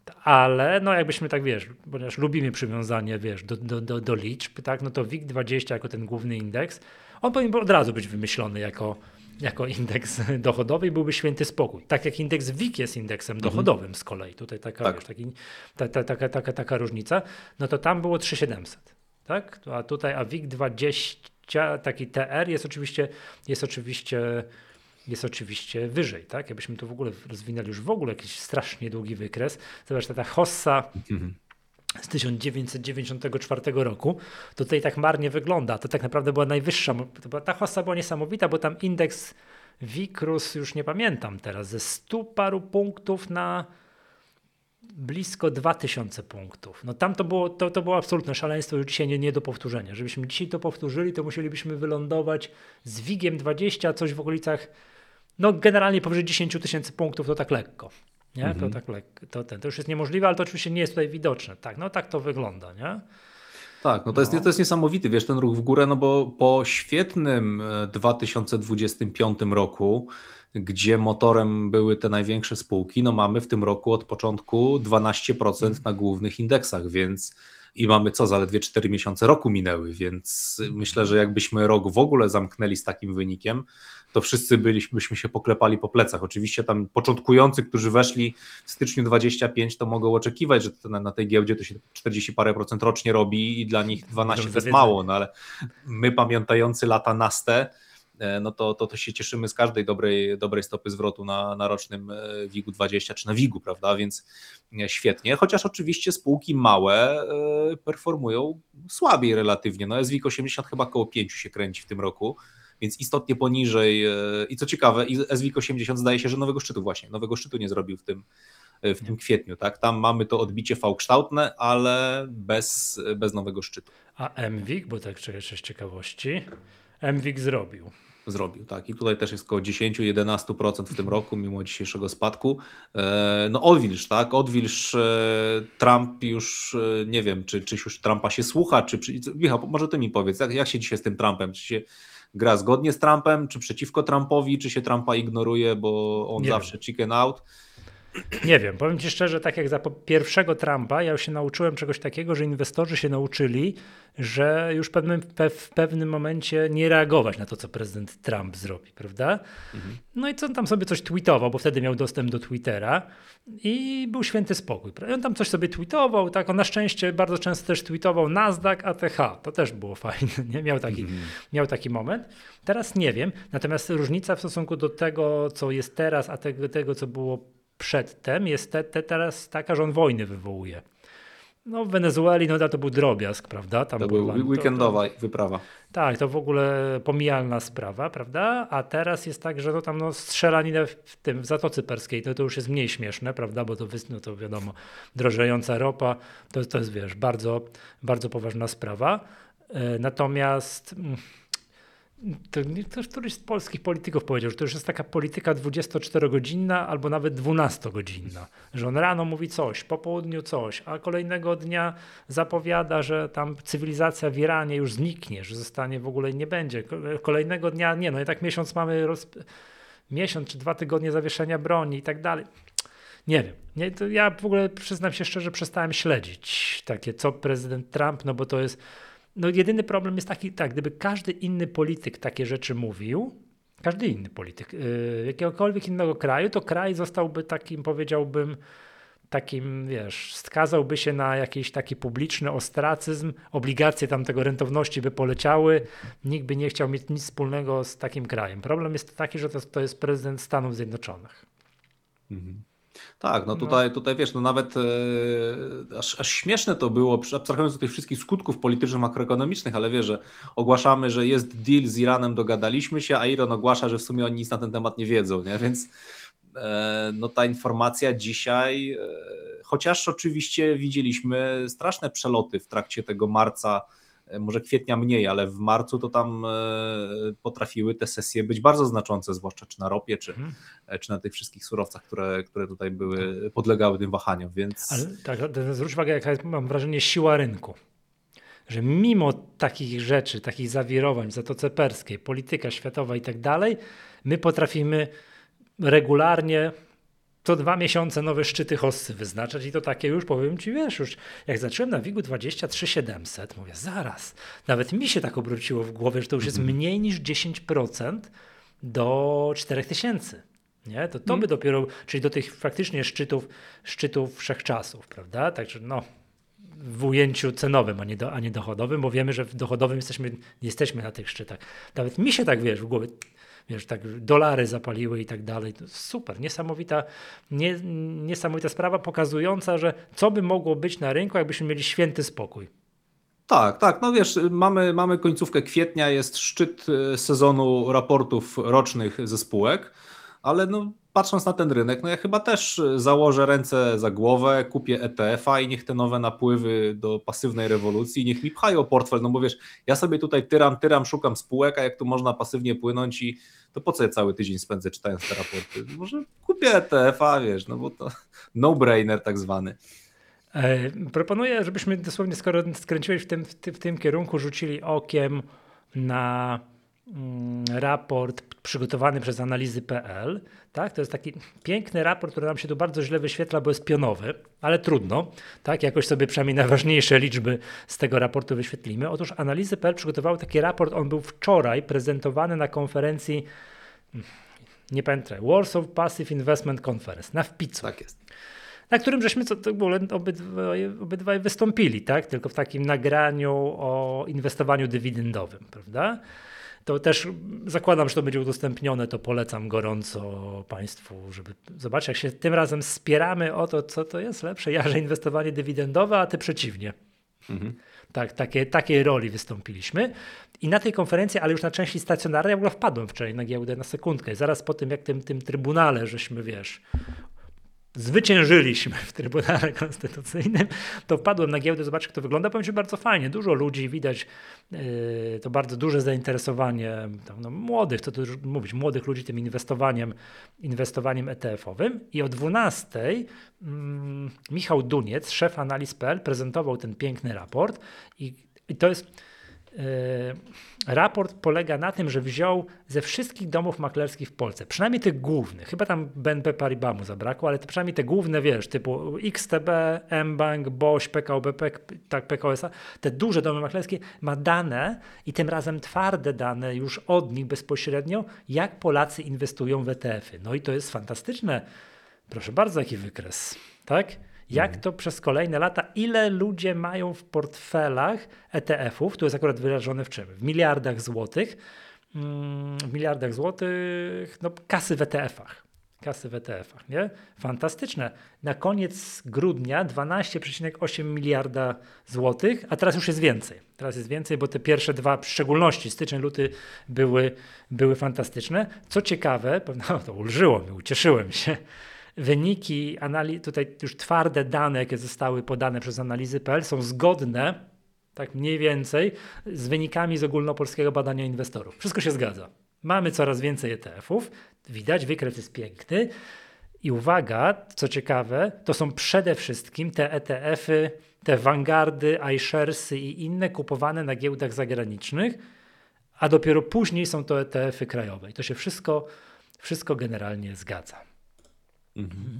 ale no jakbyśmy tak, wiesz, ponieważ lubimy przywiązanie, wiesz, do, do, do, do liczb, tak, no to W I G dwadzieścia jako ten główny indeks, on powinien od razu być wymyślony jako, jako indeks dochodowy i byłby święty spokój. Tak jak indeks W I G jest indeksem mhm. dochodowym z kolei, tutaj taka, tak. wiesz, taki, ta, ta, taka, taka, taka różnica, no to tam było trzy tysiące siedemset, tak, a tutaj, a W I G dwadzieścia, taki T R jest oczywiście, jest oczywiście jest oczywiście wyżej, tak? Jakbyśmy tu w ogóle rozwinęli już w ogóle jakiś strasznie długi wykres. Zobacz, ta Hossa mhm. z tysiąc dziewięćset dziewięćdziesiątego czwartego roku, to tutaj tak marnie wygląda. To tak naprawdę była najwyższa, to była, ta Hossa była niesamowita, bo tam indeks W I G rósł, już nie pamiętam teraz, ze stu paru punktów na blisko dwa tysiące punktów. No tam to było, to, to było absolutne szaleństwo, już dzisiaj nie, nie do powtórzenia. Żebyśmy dzisiaj to powtórzyli, to musielibyśmy wylądować z W I G-iem dwadzieścia, coś w okolicach no generalnie powyżej dziesięć tysięcy punktów to tak lekko, nie? Mm-hmm. To tak lekko, to, ten, to już jest niemożliwe, ale to oczywiście nie jest tutaj widoczne, tak, no tak to wygląda, nie? Tak, no to, no. Jest, to jest niesamowity, wiesz, ten ruch w górę, no bo po świetnym dwa tysiące dwudziestym piątym roku, gdzie motorem były te największe spółki, no mamy w tym roku od początku dwanaście procent na głównych indeksach, więc i mamy co, zaledwie cztery miesiące roku minęły, więc myślę, że jakbyśmy rok w ogóle zamknęli z takim wynikiem, to wszyscy byliśmy się poklepali po plecach. Oczywiście tam początkujący, którzy weszli w styczniu dwudziestym piątym, to mogą oczekiwać, że to na, na tej giełdzie to się czterdzieści parę procent rocznie robi i dla nich dwanaście to jest mało, no ale my pamiętający lata naste, no to, to, to się cieszymy z każdej dobrej, dobrej stopy zwrotu na, na rocznym W I G-u dwadzieścia czy na W I G-u, prawda, więc świetnie, chociaż oczywiście spółki małe performują słabiej relatywnie, no S W I G osiemdziesiąt chyba koło pięciu się kręci w tym roku, więc istotnie poniżej i co ciekawe S W I G osiemdziesiąt zdaje się, że nowego szczytu właśnie, nowego szczytu nie zrobił w tym, w tym kwietniu, tak? Tam mamy to odbicie V-kształtne, ale bez, bez nowego szczytu. A M W I G, bo tak czegoś z ciekawości, M W I G zrobił. Zrobił, tak. I tutaj też jest około dziesięć do jedenastu procent w tym roku, mimo dzisiejszego spadku. No odwilż, tak? Odwilż. Trump już, nie wiem, czy, czy już Trumpa się słucha, czy... Michał, może ty mi powiedz, jak, jak się dzisiaj z tym Trumpem? Czy się gra zgodnie z Trumpem, czy przeciwko Trumpowi, czy się Trumpa ignoruje, bo on Nie zawsze wiem. chicken out? Nie wiem, powiem ci szczerze, tak jak za pierwszego Trumpa, ja już się nauczyłem czegoś takiego, że inwestorzy się nauczyli, że już w pewnym, w pewnym momencie nie reagować na to, co prezydent Trump zrobi, prawda? Mhm. No i co on tam sobie coś tweetował, bo wtedy miał dostęp do Twittera i był święty spokój. I on tam coś sobie tweetował, tak, on na szczęście bardzo często też tweetował Nasdaq, A T H, to też było fajne, nie? Miał taki, mhm. miał taki moment. Teraz nie wiem, natomiast różnica w stosunku do tego, co jest teraz, a tego, tego co było przedtem, jest te, te teraz taka, że on wojny wywołuje. No w Wenezueli no to był drobiazg, prawda? Tam to był weekendowa to, to, wyprawa. Tak, to w ogóle pomijalna sprawa, prawda? A teraz jest tak, że no tam no strzelaninę w tym, w Zatoce Perskiej, to, to już jest mniej śmieszne, prawda? Bo to, no to wiadomo, drożejąca ropa, to, to jest, wiesz, bardzo, bardzo poważna sprawa. E, natomiast... To, to któryś z polskich polityków powiedział, że to już jest taka polityka dwudziestoczterogodzinna albo nawet dwunastogodzinna, że on rano mówi coś, po południu coś, a kolejnego dnia zapowiada, że tam cywilizacja w Iranie już zniknie, że zostanie w ogóle nie będzie. Kolejnego dnia nie, no i tak miesiąc mamy, roz... miesiąc czy dwa tygodnie zawieszenia broni i tak dalej. Nie wiem, nie, to ja w ogóle przyznam się szczerze, przestałem śledzić takie co prezydent Trump, no bo to jest No jedyny problem jest taki, tak, gdyby każdy inny polityk takie rzeczy mówił, każdy inny polityk yy, jakiegokolwiek innego kraju, to kraj zostałby takim, powiedziałbym, takim, wiesz, skazałby się na jakiś taki publiczny ostracyzm, obligacje tamtego rentowności by poleciały, nikt by nie chciał mieć nic wspólnego z takim krajem. Problem jest taki, że to, to jest prezydent Stanów Zjednoczonych. Mhm. Tak, no tutaj, no. tutaj wiesz, no nawet e, aż, aż śmieszne to było, abstrahując od tych wszystkich skutków politycznych, makroekonomicznych, ale wiesz, że ogłaszamy, że jest deal z Iranem, dogadaliśmy się, a Iran ogłasza, że w sumie oni nic na ten temat nie wiedzą, nie? Więc e, no ta informacja dzisiaj, e, chociaż oczywiście widzieliśmy straszne przeloty w trakcie tego marca, może kwietnia mniej, ale w marcu to tam potrafiły te sesje być bardzo znaczące, zwłaszcza czy na ropie, czy, hmm. czy na tych wszystkich surowcach, które, które tutaj były, podlegały tym wahaniom. Więc... Ale tak, zwróć uwagę, jaka jest, mam wrażenie, siła rynku. Że mimo takich rzeczy, takich zawirowań w Zatoce Perskiej, polityka światowa i tak dalej, my potrafimy regularnie co dwa miesiące nowe szczyty hossy wyznaczać i to takie już, powiem ci, wiesz, już jak zacząłem na WIG-u dwadzieścia trzy tysiące siedemset, mówię, zaraz, nawet mi się tak obróciło w głowie, że to już jest mm-hmm. mniej niż dziesięć procent do czterech tysięcy. Nie? To to mm. by dopiero, czyli do tych faktycznie szczytów, szczytów wszechczasów, prawda? Także no, w ujęciu cenowym, a nie, do, a nie dochodowym, bo wiemy, że w dochodowym jesteśmy, jesteśmy na tych szczytach. Nawet mi się tak, wiesz, w głowie, wiesz, tak dolary zapaliły i tak dalej. To super, niesamowita, nie, niesamowita sprawa pokazująca, że co by mogło być na rynku, jakbyśmy mieli święty spokój. Tak, tak, no wiesz, mamy, mamy końcówkę kwietnia, jest szczyt sezonu raportów rocznych ze spółek, ale no patrząc na ten rynek, no ja chyba też założę ręce za głowę, kupię E T F a i niech te nowe napływy do pasywnej rewolucji, niech mi pchają portfel, no bo wiesz, ja sobie tutaj tyram, tyram, szukam spółek, a jak tu można pasywnie płynąć i to po co ja cały tydzień spędzę czytając te raporty? Może kupię E T F a, wiesz, no bo to no-brainer tak zwany. E, proponuję, żebyśmy dosłownie, skoro skręciłeś w tym, w tym, w tym kierunku, rzucili okiem na mm, raport przygotowany przez analizy kropka pe el. Tak? To jest taki piękny raport, który nam się tu bardzo źle wyświetla, bo jest pionowy, ale trudno. Tak? Jakoś sobie przynajmniej najważniejsze liczby z tego raportu wyświetlimy. Otóż analizy kropka pe el przygotowały taki raport, on był wczoraj prezentowany na konferencji, nie pamiętam, Warsaw Passive Investment Conference, na wpicu. Tak jest. Na którym żeśmy co, to w ogóle obydwaj, obydwaj wystąpili, tak? Tylko w takim nagraniu o inwestowaniu dywidendowym, prawda? To też zakładam, że to będzie udostępnione, to polecam gorąco Państwu, żeby zobaczyć, jak się tym razem spieramy o to, co to jest lepsze. Ja, że inwestowanie dywidendowe, a ty przeciwnie. Mhm. Tak, takie, takiej roli wystąpiliśmy. I na tej konferencji, ale już na części stacjonarnej, ja w ogóle wpadłem wczoraj na giełdę na sekundkę. I zaraz po tym, jak tym, tym trybunale, żeśmy, wiesz, zwyciężyliśmy w Trybunale Konstytucyjnym, to wpadłem na giełdę, zobaczyć, jak to wygląda. Powiem ci, bardzo fajnie, dużo ludzi, widać yy, to bardzo duże zainteresowanie tam, no, młodych, co tu mówić, młodych ludzi tym inwestowaniem, inwestowaniem E T F-owym i o dwunastej mm, Michał Duniec, szef analiz kropka p l, prezentował ten piękny raport i, i to jest raport polega na tym, że wziął ze wszystkich domów maklerskich w Polsce, przynajmniej tych głównych, chyba tam B N P Paribas mu zabrakło, ale to przynajmniej te główne, wiesz, typu X T B, mBank, B O Ś, P K O B P, tak, P K O S A, te duże domy maklerskie, ma dane i tym razem twarde dane już od nich bezpośrednio, jak Polacy inwestują w E T F-y. No i to jest fantastyczne. Proszę bardzo, jaki wykres, tak? Jak to przez kolejne lata, ile ludzie mają w portfelach E T F-ów, to jest akurat wyrażone w czym? W miliardach złotych, w miliardach złotych, no kasy w E T F-ach. Kasy w E T F-ach, nie? Fantastyczne. Na koniec grudnia dwanaście przecinek osiem miliarda złotych, a teraz już jest więcej. Teraz jest więcej, bo te pierwsze dwa, w szczególności styczeń, luty były, były fantastyczne. Co ciekawe, no to ulżyło mi, ucieszyłem się. Wyniki analiz, tutaj już twarde dane, jakie zostały podane przez analizy kropka p l są zgodne, tak mniej więcej, z wynikami z ogólnopolskiego badania inwestorów. Wszystko się zgadza. Mamy coraz więcej E T F-ów, widać, wykres jest piękny i uwaga, co ciekawe, to są przede wszystkim te E T F-y, te Vanguardy, iSharesy i inne kupowane na giełdach zagranicznych, a dopiero później są to E T F-y krajowe. I to się wszystko, wszystko generalnie zgadza. Mhm.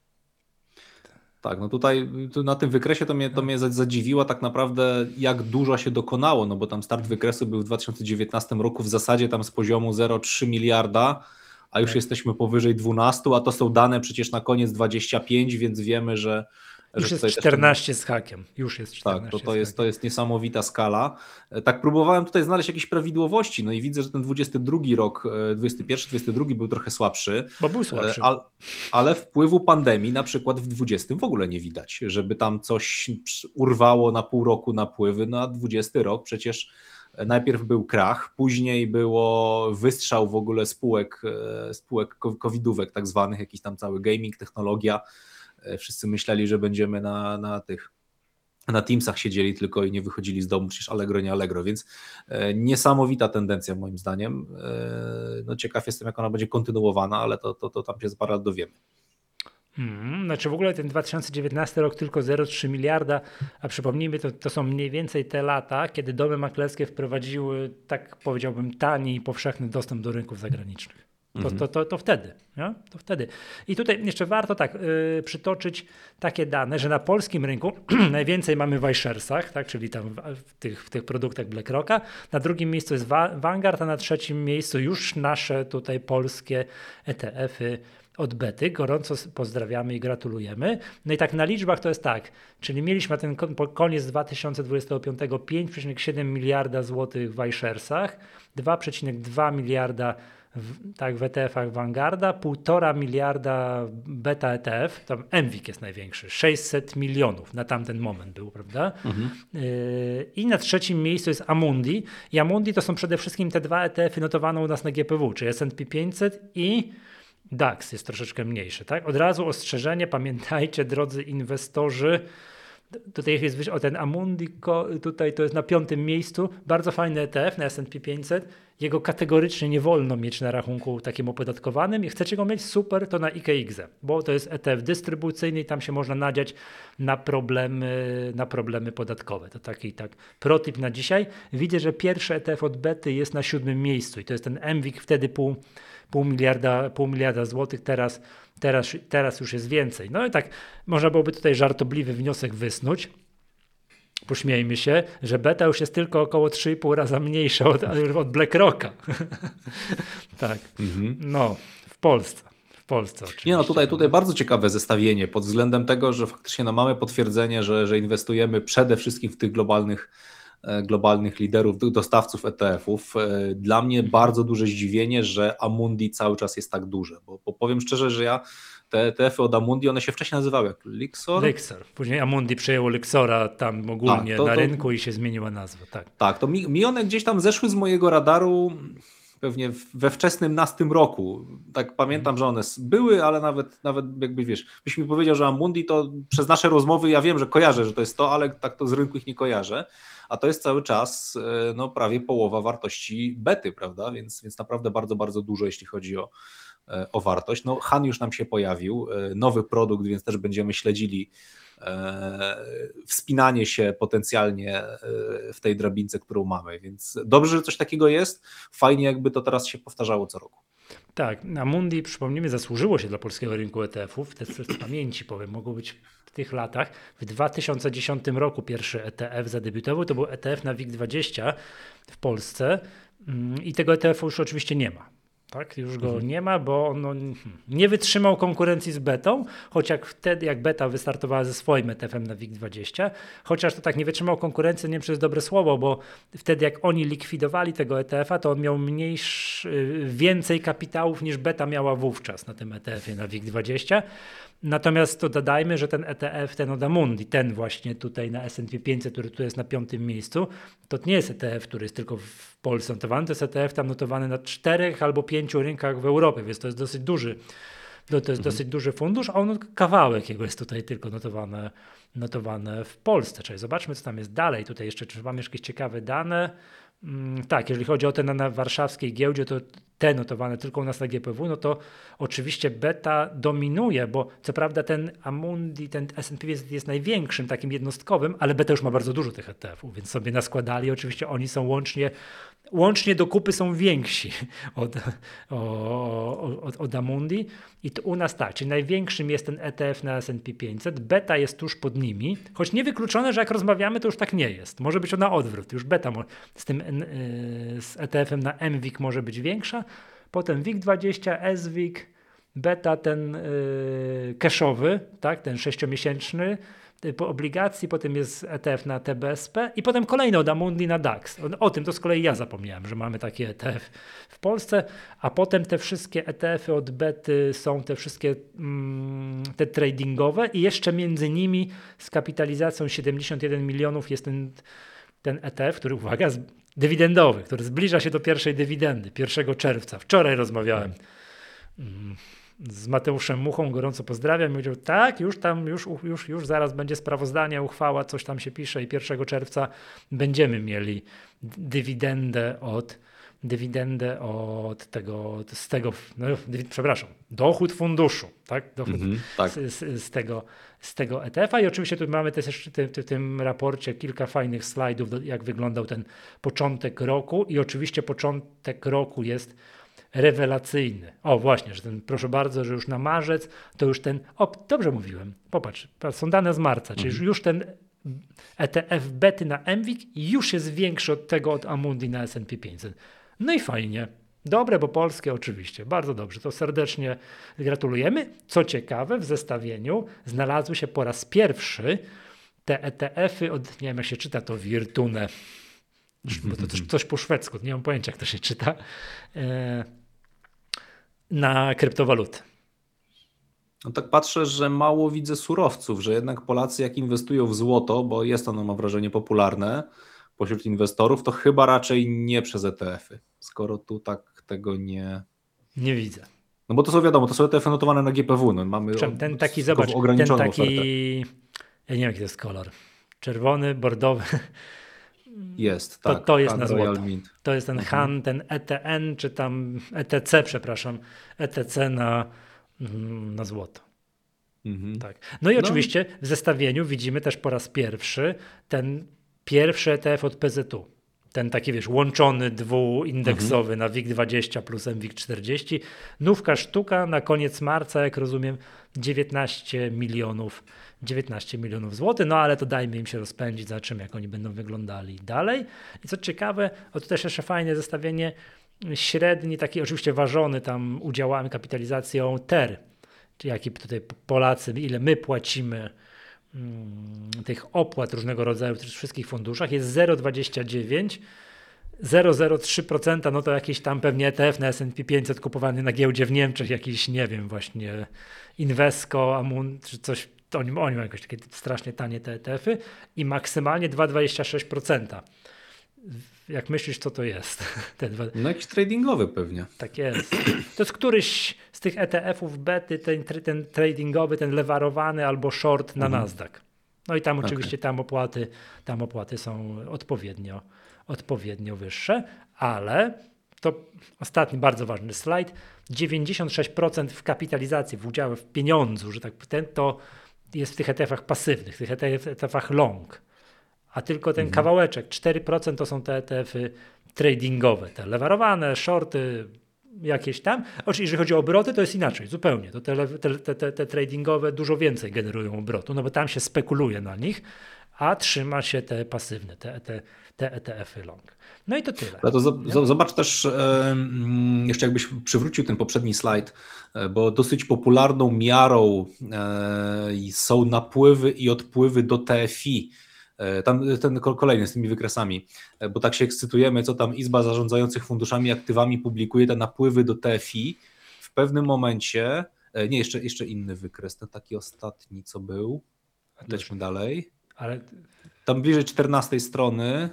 Tak, no tutaj tu na tym wykresie to mnie, to mnie zadziwiło tak naprawdę, jak dużo się dokonało, no bo tam start wykresu był w dwa tysiące dziewiętnastym roku w zasadzie tam z poziomu zero przecinek trzy miliarda, a już tak. Jesteśmy powyżej dwunastu, a to są dane przecież na koniec dwadzieścia pięć, więc wiemy, że Już jest czternaście z hakiem. Już jest czternaście. Tak, to, to, jest, to jest niesamowita skala. Tak próbowałem tutaj znaleźć jakieś prawidłowości, no i widzę, że ten dwudziesty drugi rok, dwudziesty pierwszy, dwudziesty drugi był trochę słabszy. Bo był słabszy. Ale, ale wpływu pandemii na przykład w dwudziestym w ogóle nie widać, żeby tam coś urwało na pół roku napływy, no a dwudziesty rok przecież najpierw był krach, później było wystrzał w ogóle spółek, spółek covidówek tak zwanych, jakiś tam cały gaming, technologia. Wszyscy myśleli, że będziemy na, na tych na Teamsach siedzieli tylko i nie wychodzili z domu, przecież Allegro nie Allegro, więc niesamowita tendencja moim zdaniem. No ciekaw jestem, jak ona będzie kontynuowana, ale to, to, to tam się z parę lat dowiemy. Hmm, znaczy w ogóle ten dwa tysiące dziewiętnasty rok tylko zero przecinek trzy miliarda, a przypomnijmy, to, to są mniej więcej te lata, kiedy domy maklerskie wprowadziły, tak powiedziałbym, tani i powszechny dostęp do rynków zagranicznych. To, to, to, to wtedy, nie? To wtedy. I tutaj jeszcze warto tak yy, przytoczyć takie dane, że na polskim rynku najwięcej mamy w iSharesach, tak? Czyli tam w, w, tych, w tych produktach BlackRocka. Na drugim miejscu jest Vanguard, a na trzecim miejscu już nasze tutaj polskie E T F-y od Bety. Gorąco pozdrawiamy i gratulujemy. No i tak na liczbach to jest tak, czyli mieliśmy na ten koniec dwa tysiące dwudziestego piątego pięć przecinek siedem miliarda złotych w iSharesach, dwa przecinek dwa miliarda W, tak w E T F-ach Vanguarda, półtora miliarda beta E T F, tam mWIG jest największy, sześćset milionów na tamten moment był, prawda? Mhm. Yy, I na trzecim miejscu jest Amundi. I Amundi to są przede wszystkim te dwa E T F-y notowane u nas na G P W, czyli S and P pięćset i DAX jest troszeczkę mniejszy. Tak? Od razu ostrzeżenie, pamiętajcie, drodzy inwestorzy, tutaj jest o ten Amundi, tutaj to jest na piątym miejscu, bardzo fajny E T F na S and P pięćset, jego kategorycznie nie wolno mieć na rachunku takim opodatkowanym i chcecie go mieć, super, to na I K X, bo to jest E T F dystrybucyjny i tam się można nadziać na problemy, na problemy podatkowe. To taki tak protip na dzisiaj. Widzę, że pierwszy E T F od Bety jest na siódmym miejscu i to jest ten mWIG, wtedy pół, pół miliarda, pół miliarda złotych, teraz Teraz, teraz już jest więcej. No i tak można byłoby tutaj żartobliwy wniosek wysnuć. Pośmiejmy się, że beta już jest tylko około trzy i pół raza mniejsza od, od BlackRocka. Tak, mhm. No w Polsce. W Polsce oczywiście. Nie no, tutaj, tutaj bardzo ciekawe zestawienie pod względem tego, że faktycznie no, mamy potwierdzenie, że, że inwestujemy przede wszystkim w tych globalnych globalnych liderów, dostawców E T F-ów. Dla mnie bardzo duże zdziwienie, że Amundi cały czas jest tak duże, bo, bo powiem szczerze, że ja te E T F-y od Amundi, one się wcześniej nazywały jak Lyxor. Lyxor. Później Amundi przejęło Lyxora tam ogólnie tak, to, na to, rynku i się zmieniła nazwa. Tak, tak to mi, mi one gdzieś tam zeszły z mojego radaru pewnie we wczesnym nastym roku. Tak pamiętam, że one były, ale nawet, nawet jakby wiesz, byś mi powiedział, że Amundi, to przez nasze rozmowy ja wiem, że kojarzę, że to jest to, ale tak to z rynku ich nie kojarzę. A to jest cały czas no, prawie połowa wartości bety, prawda? Więc, więc naprawdę bardzo, bardzo dużo, jeśli chodzi o, o wartość. No, Han już nam się pojawił, nowy produkt, więc też będziemy śledzili wspinanie się potencjalnie w tej drabince, którą mamy, więc dobrze, że coś takiego jest, fajnie jakby to teraz się powtarzało co roku. Tak, Amundi, przypomnijmy, zasłużyło się dla polskiego rynku E T F-ów, te z pamięci powiem, mogło być w tych latach. W dwa tysiące dziesiątym roku pierwszy E T F zadebiutował, to był E T F na WIG dwadzieścia w Polsce i tego E T F-u już oczywiście nie ma. Tak, już go mhm. nie ma, bo on no, nie wytrzymał konkurencji z betą, choć jak wtedy, jak beta wystartowała ze swoim E T F-em na WIG dwadzieścia, chociaż to tak nie wytrzymał konkurencji, nie wiem, przez dobre słowo, bo wtedy jak oni likwidowali tego E T F-a, to on miał mniejszy, więcej kapitałów niż beta miała wówczas na tym E T F-ie na WIG dwadzieścia. Natomiast to dodajmy, że ten E T F, ten od Amundi, ten właśnie tutaj na S and P pięćset, który tu jest na piątym miejscu, to nie jest E T F, który jest tylko w Polsce notowany, to jest E T F tam notowany na czterech albo pięciu rynkach w Europie, więc to jest dosyć duży, to jest mhm. dosyć duży fundusz, a on kawałek jego jest tutaj tylko notowane, notowane w Polsce. Czyli zobaczmy, co tam jest dalej. Tutaj jeszcze, czy mamy jakieś ciekawe dane? Tak, jeżeli chodzi o te na, na warszawskiej giełdzie, to te notowane tylko u nas na G P W, no to oczywiście beta dominuje, bo co prawda ten Amundi, ten S and P jest, jest największym takim jednostkowym, ale beta już ma bardzo dużo tych E T F-ów, więc sobie naskładali, oczywiście oni są łącznie, łącznie do kupy są więksi od, o, od, od Amundi i to u nas tak, czyli największym jest ten E T F na S and P pięćset, beta jest tuż pod nimi, choć niewykluczone, że jak rozmawiamy, to już tak nie jest, może być ona odwrót, już beta z tym yy, z E T F-em na M WIG może być większa, potem WIG dwadzieścia, S WIG, beta ten yy, cashowy, tak, ten sześciomiesięczny yy, po obligacji, potem jest E T F na T B S P i potem kolejny od Amundi na DAX. O, o tym to z kolei ja zapomniałem, że mamy taki E T F w Polsce, a potem te wszystkie E T F-y od bety są te wszystkie mm, te tradingowe i jeszcze między nimi z kapitalizacją siedemdziesiąt jeden milionów jest ten, ten E T F, który, uwaga, z, dywidendowy, który zbliża się do pierwszej dywidendy, pierwszego czerwca. Wczoraj rozmawiałem mm, z Mateuszem Muchą, gorąco pozdrawiam, i powiedział, tak, już tam, już, już, już zaraz będzie sprawozdanie, uchwała, coś tam się pisze i pierwszego czerwca będziemy mieli dywidendę od dywidendę od tego, z tego, no, przepraszam, dochód funduszu, tak, dochód mm-hmm, tak. Z, z, z tego, z tego E T F-a i oczywiście tu mamy też jeszcze w tym raporcie kilka fajnych slajdów, jak wyglądał ten początek roku i oczywiście początek roku jest rewelacyjny. O właśnie, że ten, proszę bardzo, że już na marzec to już ten, o dobrze mówiłem, popatrz, są dane z marca, mm-hmm. czyli już ten E T F bety na M WIG już jest większy od tego od Amundi na S and P pięćset. No i fajnie. Dobre, bo polskie oczywiście. Bardzo dobrze. To serdecznie gratulujemy. Co ciekawe, w zestawieniu znalazły się po raz pierwszy te E T F-y od, nie wiem jak się czyta to, Virtune, bo to coś, coś po szwedzku, nie mam pojęcia jak to się czyta, e, na kryptowaluty. No tak patrzę, że mało widzę surowców, że jednak Polacy jak inwestują w złoto, bo jest ono, mam wrażenie, popularne pośród inwestorów, to chyba raczej nie przez E T F-y, skoro tu tak tego nie... Nie widzę. No bo to są wiadomo, to są E T F-y notowane na G P W, no mamy Czym, ten taki, zobacz, ten taki, ofertę. Ja nie wiem jaki to jest kolor, czerwony, bordowy. Jest, to, tak. To jest na złoto. Mint. To jest ten mhm. Han, ten E T N, czy tam E T C, przepraszam, E T C na, na złoto. Mhm. Tak. No i no. oczywiście w zestawieniu widzimy też po raz pierwszy ten pierwszy E T F od P Z U. Ten taki, wiesz, łączony dwuindeksowy mhm. na WIG dwadzieścia plus M WIG czterdzieści. Nówka sztuka na koniec marca, jak rozumiem, dziewiętnaście milionów złotych, no ale to dajmy im się rozpędzić, zobaczymy jak oni będą wyglądali dalej. I co ciekawe, o to też jeszcze fajne zestawienie, średni, taki oczywiście ważony tam udziałami, kapitalizacją T E R, czyli jaki tutaj Polacy, ile my płacimy hmm, tych opłat różnego rodzaju w wszystkich funduszach, jest zero przecinek dwadzieścia dziewięć, zero przecinek zero trzy procent, no to jakiś tam pewnie E T F na S and P pięćset kupowany na giełdzie w Niemczech, jakiś, nie wiem, właśnie Invesco, Amun, czy coś. To oni, oni mają jakieś takie strasznie tanie te E T F-y i maksymalnie dwa przecinek dwadzieścia sześć procent. Jak myślisz, co to jest? Te dwa... No jakiś tradingowy pewnie. Tak jest. To jest któryś z tych E T F-ów bety, ten, ten tradingowy, ten lewarowany albo short na mhm. Nasdaq. No i tam oczywiście okay. tam opłaty, tam opłaty są odpowiednio, odpowiednio wyższe, ale to ostatni bardzo ważny slajd, dziewięćdziesiąt sześć procent w kapitalizacji, w udziale w pieniądzu, że tak ten to jest w tych E T F-ach pasywnych, w tych E T F-ach long, a tylko ten mhm. kawałeczek, cztery procent to są te E T F-y tradingowe, te lewarowane, shorty, jakieś tam. Oczywiście, jeżeli chodzi o obroty, to jest inaczej, zupełnie. To te, te, te, te tradingowe dużo więcej generują obrotu, no bo tam się spekuluje na nich, a trzyma się te pasywne, te, te, te E T F-y long. No i to tyle. No to z, zobacz też, e, jeszcze jakbyś przywrócił ten poprzedni slajd, bo dosyć popularną miarą e, są napływy i odpływy do T F I. Tam ten kolejny z tymi wykresami, bo tak się ekscytujemy, co tam Izba Zarządzających Funduszami Aktywami publikuje, te napływy do T F I. W pewnym momencie, nie, jeszcze, jeszcze inny wykres, ten taki ostatni, co był, lećmy dalej, ale tam bliżej czternastej strony,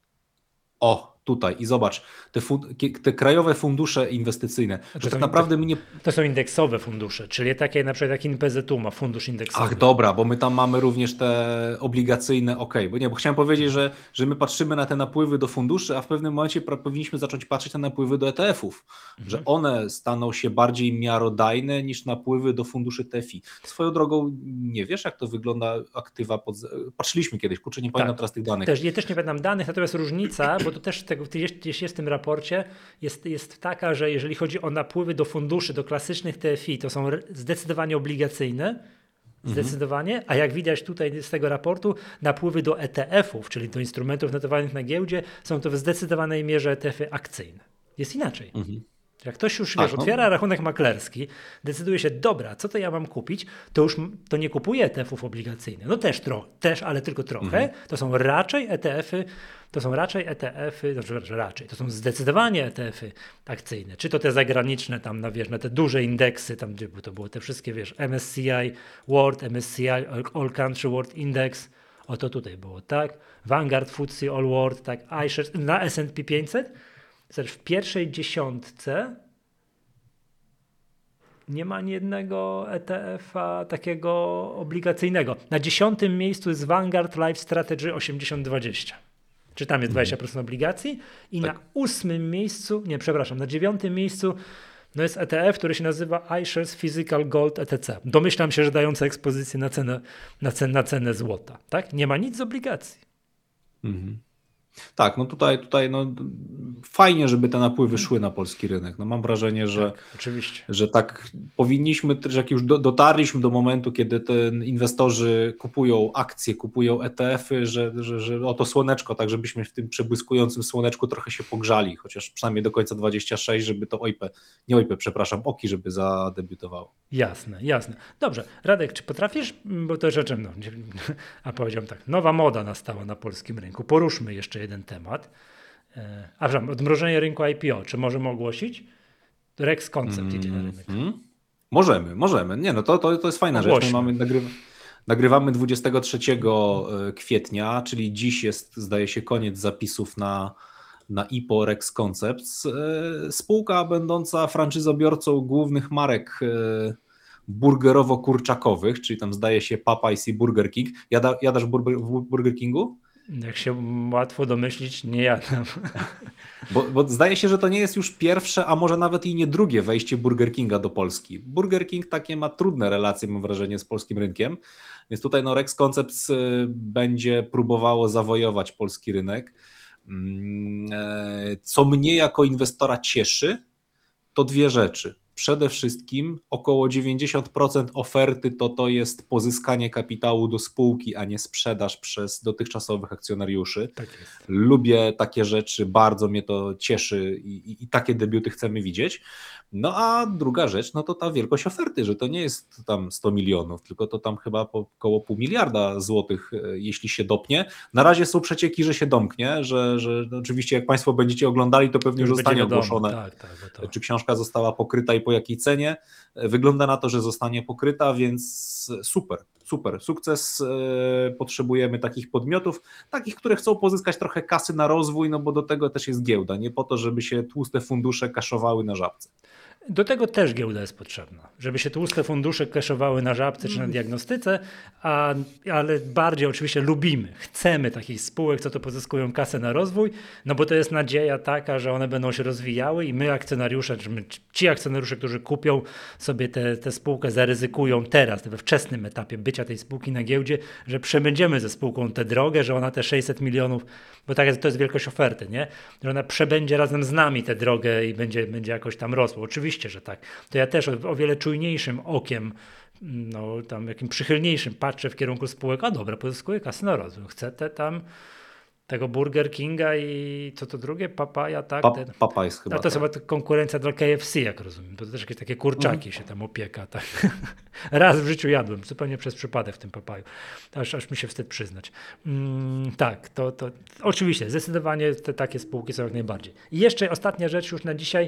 o, tutaj i zobacz, te, te krajowe fundusze inwestycyjne, że to tak są, naprawdę my nie... To są indeksowe fundusze, czyli takie na przykład jak N P Z U ma fundusz indeksowy. Ach dobra, bo my tam mamy również te obligacyjne, okej, okay, bo nie, bo chciałem powiedzieć, że, że my patrzymy na te napływy do funduszy, a w pewnym momencie powinniśmy zacząć patrzeć na napływy do E T F-ów, mhm. że one staną się bardziej miarodajne niż napływy do funduszy T F I. Swoją drogą nie wiesz, jak to wygląda aktywa, pod... patrzyliśmy kiedyś, kurczę, nie pamiętam tak, teraz tych danych. Też, ja też nie pamiętam danych, natomiast różnica, bo to też tego, gdzieś jest w tym raporcie, jest, jest taka, że jeżeli chodzi o napływy do funduszy, do klasycznych T F I, to są zdecydowanie obligacyjne, zdecydowanie, mhm. a jak widać tutaj z tego raportu, napływy do E T F-ów, czyli do instrumentów notowanych na giełdzie, są to w zdecydowanej mierze E T F-y akcyjne. Jest inaczej. Mhm. Jak ktoś już wiesz, no. otwiera rachunek maklerski, decyduje się, dobra, co to ja mam kupić, to już to nie kupuje E T F-ów obligacyjnych. No też trochę, też, ale tylko trochę. Mhm. To są raczej E T F-y, to są raczej E T F-y, znaczy raczej, to są zdecydowanie E T F-y akcyjne. Czy to te zagraniczne tam na, wiesz, na te duże indeksy, tam gdzie to było te wszystkie, wiesz, M S C I World, M S C I All Country World Index, o to tutaj było, tak? Vanguard F T S E All World, tak? iShares na S and P pięćset. W pierwszej dziesiątce nie ma ani jednego E T F-a takiego obligacyjnego. Na dziesiątym miejscu jest Vanguard Life Strategy osiemdziesiąt dwadzieścia. Czy tam jest dwadzieścia procent obligacji? I tak. na ósmym miejscu, nie przepraszam, na dziewiątym miejscu no jest E T F, który się nazywa iShares Physical Gold E T C. Domyślam się, że dający ekspozycję na cenę, na cenę, na cenę złota. Tak? Nie ma nic z obligacji. Mhm. Tak, no tutaj, tutaj no, fajnie, żeby te napływy szły na polski rynek. No mam wrażenie, że tak, oczywiście. że tak powinniśmy, że jak już do, dotarliśmy do momentu, kiedy ten inwestorzy kupują akcje, kupują E T F-y, że, że, że oto słoneczko, tak żebyśmy w tym przebłyskującym słoneczku trochę się pogrzali, chociaż przynajmniej do końca dwadzieścia sześć, żeby to O I P, nie O I P, przepraszam, O K I, żeby zadebiutowało. Jasne, jasne. Dobrze, Radek, czy potrafisz, bo to rzeczem, no, a powiedziałem tak, nowa moda nastała na polskim rynku, poruszmy jeszcze jeden temat. A przepraszam, odmrożenie rynku I P O, czy możemy ogłosić? Rex Concept mm, idzie na rynek. Mm. Możemy, możemy. Nie, no to, to, to jest fajna Ogłośmy. rzecz. My mamy, nagrywa, nagrywamy dwudziestego trzeciego kwietnia, czyli dziś jest, zdaje się, koniec zapisów na, na I P O Rex Concepts. Spółka będąca franczyzobiorcą głównych marek burgerowo-kurczakowych, czyli tam zdaje się Popeyes i Burger King. Jada, jadasz burger, w Burger Kingu? Jak się łatwo domyślić, nie jadam. Bo, bo zdaje się, że to nie jest już pierwsze, a może nawet i nie drugie wejście Burger Kinga do Polski. Burger King takie ma trudne relacje, mam wrażenie, z polskim rynkiem, więc tutaj no, Rex Concepts będzie próbowało zawojować polski rynek. Co mnie jako inwestora cieszy, to dwie rzeczy. Przede wszystkim około dziewięćdziesiąt procent oferty to to jest pozyskanie kapitału do spółki, a nie sprzedaż przez dotychczasowych akcjonariuszy. Tak jest. Lubię takie rzeczy, bardzo mnie to cieszy i, i, i takie debiuty chcemy widzieć. No a druga rzecz, no to ta wielkość oferty, że to nie jest tam sto milionów, tylko to tam chyba około pół miliarda złotych, jeśli się dopnie. Na razie są przecieki, że się domknie, że, że no oczywiście jak Państwo będziecie oglądali, to pewnie już zostanie ogłoszone, tak, tak, to... czy książka została pokryta i po jakiej cenie. Wygląda na to, że zostanie pokryta, więc super, super, sukces. Potrzebujemy takich podmiotów, takich, które chcą pozyskać trochę kasy na rozwój, no bo do tego też jest giełda, nie po to, żeby się tłuste fundusze kaszowały na Żabce. Do tego też giełda jest potrzebna, żeby się tłuste fundusze kaszowały na Żabce czy na diagnostyce, a, ale bardziej oczywiście lubimy, chcemy takich spółek, co to pozyskują kasę na rozwój, no bo to jest nadzieja taka, że one będą się rozwijały i my akcjonariusze, czy my, ci akcjonariusze, którzy kupią sobie tę spółkę, zaryzykują teraz, we wczesnym etapie bycia tej spółki na giełdzie, że przebędziemy ze spółką tę drogę, że ona te sześćset milionów, bo tak jest, to jest wielkość oferty, nie? Że ona przebędzie razem z nami tę drogę i będzie, będzie jakoś tam rosła. Oczywiście, że tak. To ja też o, o wiele czujniejszym okiem, no tam jakim przychylniejszym patrzę w kierunku spółek, a dobra, pozyskuję kasę na rozwój. Chcę te tam tego Burger Kinga i co to drugie? Papaja, tak? Pa, ten, Papa jest chyba. no to jest tak. chyba konkurencja dla K F C, jak rozumiem. To też jakieś takie kurczaki mm. się tam opieka. Tak. Raz w życiu jadłem, zupełnie przez przypadek w tym papaju. Aż, aż mi się wstyd przyznać. Mm, tak, to, to oczywiście, zdecydowanie te takie spółki są jak najbardziej. I jeszcze ostatnia rzecz już na dzisiaj.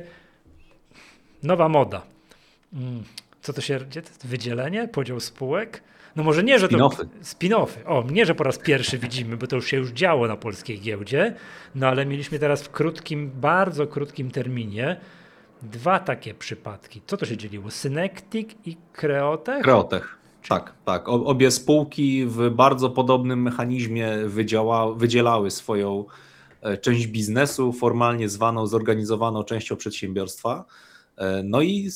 Nowa moda. Mm, co to się... Gdzie to jest? Wydzielenie? Podział spółek? No może nie, że to... Spin-offy. Spin-offy. O, nie, że po raz pierwszy widzimy, bo to już się już działo na polskiej giełdzie, no ale mieliśmy teraz w krótkim, bardzo krótkim terminie dwa takie przypadki. Co to się dzieliło? Synektik i Kreotech? Kreotech. Tak, tak. O, obie spółki w bardzo podobnym mechanizmie wydziała, wydzielały swoją część biznesu, formalnie zwaną, zorganizowaną częścią przedsiębiorstwa. No i,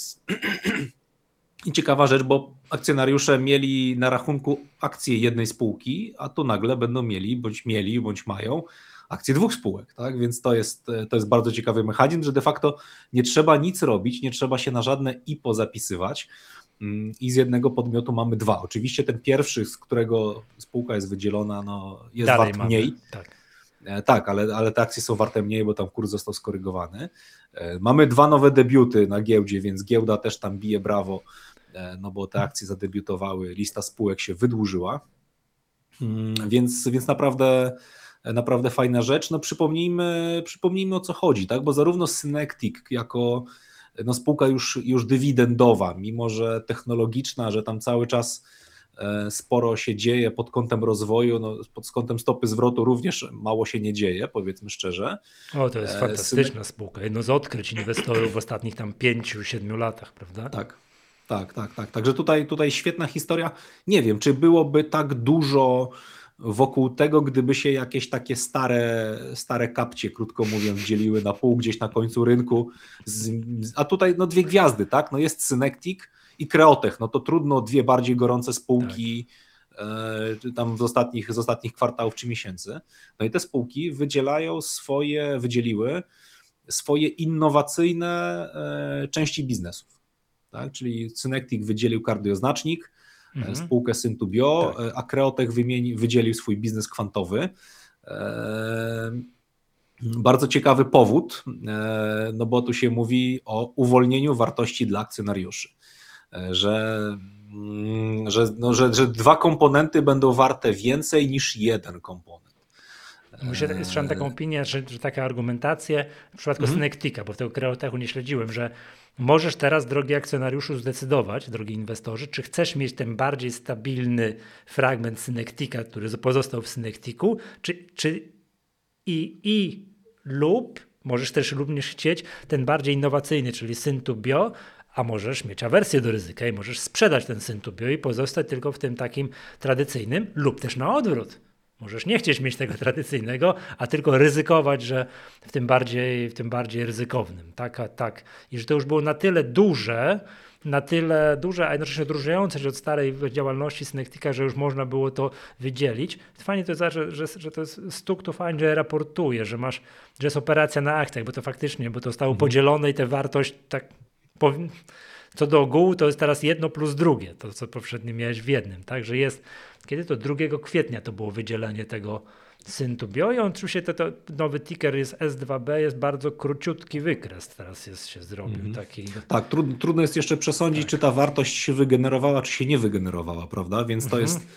i ciekawa rzecz, bo akcjonariusze mieli na rachunku akcje jednej spółki, a tu nagle będą mieli, bądź mieli, bądź mają akcje dwóch spółek, tak? Więc to jest, to jest bardzo ciekawy mechanizm, że de facto nie trzeba nic robić, nie trzeba się na żadne I P O zapisywać i z jednego podmiotu mamy dwa. Oczywiście ten pierwszy, z którego spółka jest wydzielona, no jest Dalej wart mamy. mniej. Tak. Tak, ale, ale te akcje są warte mniej, bo tam kurs został skorygowany. Mamy dwa nowe debiuty na giełdzie, więc giełda też tam bije brawo, no bo te akcje zadebiutowały, lista spółek się wydłużyła, więc, więc naprawdę, naprawdę fajna rzecz. No przypomnijmy, przypomnijmy o co chodzi, tak? Bo zarówno Synektik jako no spółka już, już dywidendowa, mimo że technologiczna, że tam cały czas sporo się dzieje pod kątem rozwoju, no pod kątem stopy zwrotu również mało się nie dzieje, powiedzmy szczerze. O, to jest fantastyczna spółka, jedno z odkryć inwestorów w ostatnich tam pięciu, siedmiu latach, prawda? Tak, tak, tak, tak. Także tutaj, tutaj świetna historia. Nie wiem, czy byłoby tak dużo wokół tego, gdyby się jakieś takie stare, stare kapcie, krótko mówiąc, dzieliły na pół gdzieś na końcu rynku, z, a tutaj no dwie gwiazdy, tak? No jest Synektik i Kreotech, no to trudno dwie bardziej gorące spółki tak. e, tam z ostatnich, z ostatnich kwartałów czy miesięcy. No i te spółki wydzielają swoje, wydzieliły swoje innowacyjne e, części biznesów. Tak? Czyli Synektik wydzielił kardioznacznik, mhm. spółkę Syntubio, tak. a Kreotech wymieni, wydzielił swój biznes kwantowy. E, Bardzo ciekawy powód, no bo tu się mówi o uwolnieniu wartości dla akcjonariuszy, że, że, no, że, że dwa komponenty będą warte więcej niż jeden komponent. Słyszałem taką opinię, że, że taka argumentacja w przypadku mhm. Synektika, bo w tego Kreotechu nie śledziłem, że możesz teraz, drogi akcjonariuszu, zdecydować, drogi inwestorzy, czy chcesz mieć ten bardziej stabilny fragment Synektika, który pozostał w Synektiku, czy, czy i, i lub możesz też również chcieć ten bardziej innowacyjny, czyli Syntubio, a możesz mieć awersję do ryzyka i możesz sprzedać ten Syntubio i pozostać tylko w tym takim tradycyjnym, lub też na odwrót. Możesz nie chcieć mieć tego tradycyjnego, a tylko ryzykować, że w tym bardziej, w tym bardziej ryzykownym. Tak, a tak. I że to już było na tyle duże, na tyle duże, a jednocześnie odróżniające się od starej działalności Synektika, że już można było to wydzielić. Fajnie to jest, że, że, że to jest stuk, to fajnie, że raportuje, że masz, że jest operacja na akcjach, bo to faktycznie, bo to zostało mhm. podzielone i tę wartość tak powinno. Co do ogółu to jest teraz jedno plus drugie, to co poprzednio miałeś w jednym, tak, że jest, kiedy to drugiego kwietnia to było wydzielenie tego Syntubio i on oczywiście to, to nowy ticker jest S dwa B, jest bardzo króciutki wykres teraz jest, się zrobił. Mm-hmm. taki. Tak, trudno, trudno jest jeszcze przesądzić, tak. czy ta wartość się wygenerowała, czy się nie wygenerowała, prawda, więc mm-hmm. to jest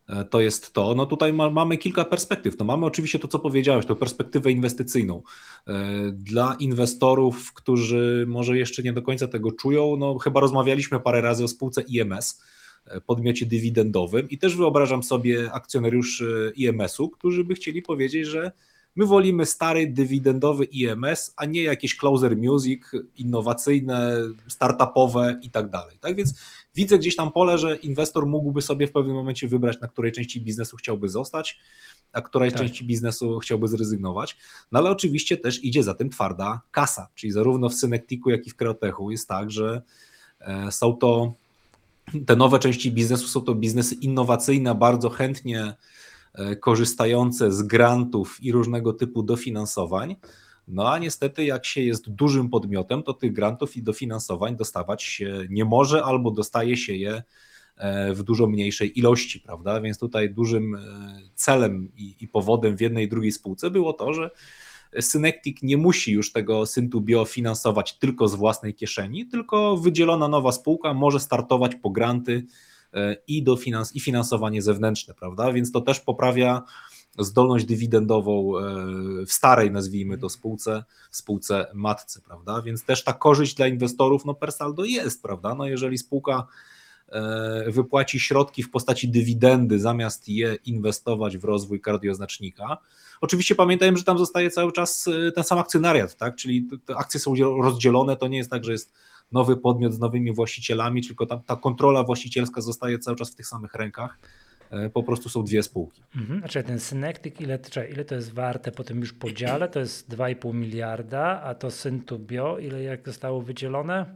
to jest to. No tutaj ma, mamy kilka perspektyw. No mamy oczywiście to, co powiedziałeś, tą perspektywę inwestycyjną. Dla inwestorów, którzy może jeszcze nie do końca tego czują, no chyba rozmawialiśmy parę razy o spółce I M S, podmiocie dywidendowym i też wyobrażam sobie akcjonariuszy I M S-u, którzy by chcieli powiedzieć, że my wolimy stary, dywidendowy I M S, a nie jakieś closer music, innowacyjne, startupowe i tak dalej. Tak więc widzę gdzieś tam pole, że inwestor mógłby sobie w pewnym momencie wybrać, na której części biznesu chciałby zostać, a której tak. części biznesu chciałby zrezygnować. No ale oczywiście też idzie za tym twarda kasa, czyli zarówno w Synektiku, jak i w Creotechu jest tak, że są to te nowe części biznesu, są to biznesy innowacyjne, bardzo chętnie korzystające z grantów i różnego typu dofinansowań, no a niestety jak się jest dużym podmiotem, to tych grantów i dofinansowań dostawać się nie może albo dostaje się je w dużo mniejszej ilości, prawda, więc tutaj dużym celem i, i powodem w jednej i drugiej spółce było to, że Synektik nie musi już tego Syntubio finansować tylko z własnej kieszeni, tylko wydzielona nowa spółka może startować po granty i, do finans- i finansowanie zewnętrzne, prawda? Więc to też poprawia zdolność dywidendową w starej, nazwijmy to, spółce, spółce matce, prawda? Więc też ta korzyść dla inwestorów, no per saldo jest, prawda? No jeżeli spółka wypłaci środki w postaci dywidendy, zamiast je inwestować w rozwój kardioznacznika. Oczywiście pamiętajmy, że tam zostaje cały czas ten sam akcjonariat, tak? Czyli te akcje są rozdzielone, to nie jest tak, że jest nowy podmiot z nowymi właścicielami, tylko ta, ta kontrola właścicielska zostaje cały czas w tych samych rękach, po prostu są dwie spółki. Mhm. Znaczy ten Synektik, ile, ile to jest warte po tym już podziale? To jest dwa i pół miliarda, a to Syntubio, ile jak zostało wydzielone?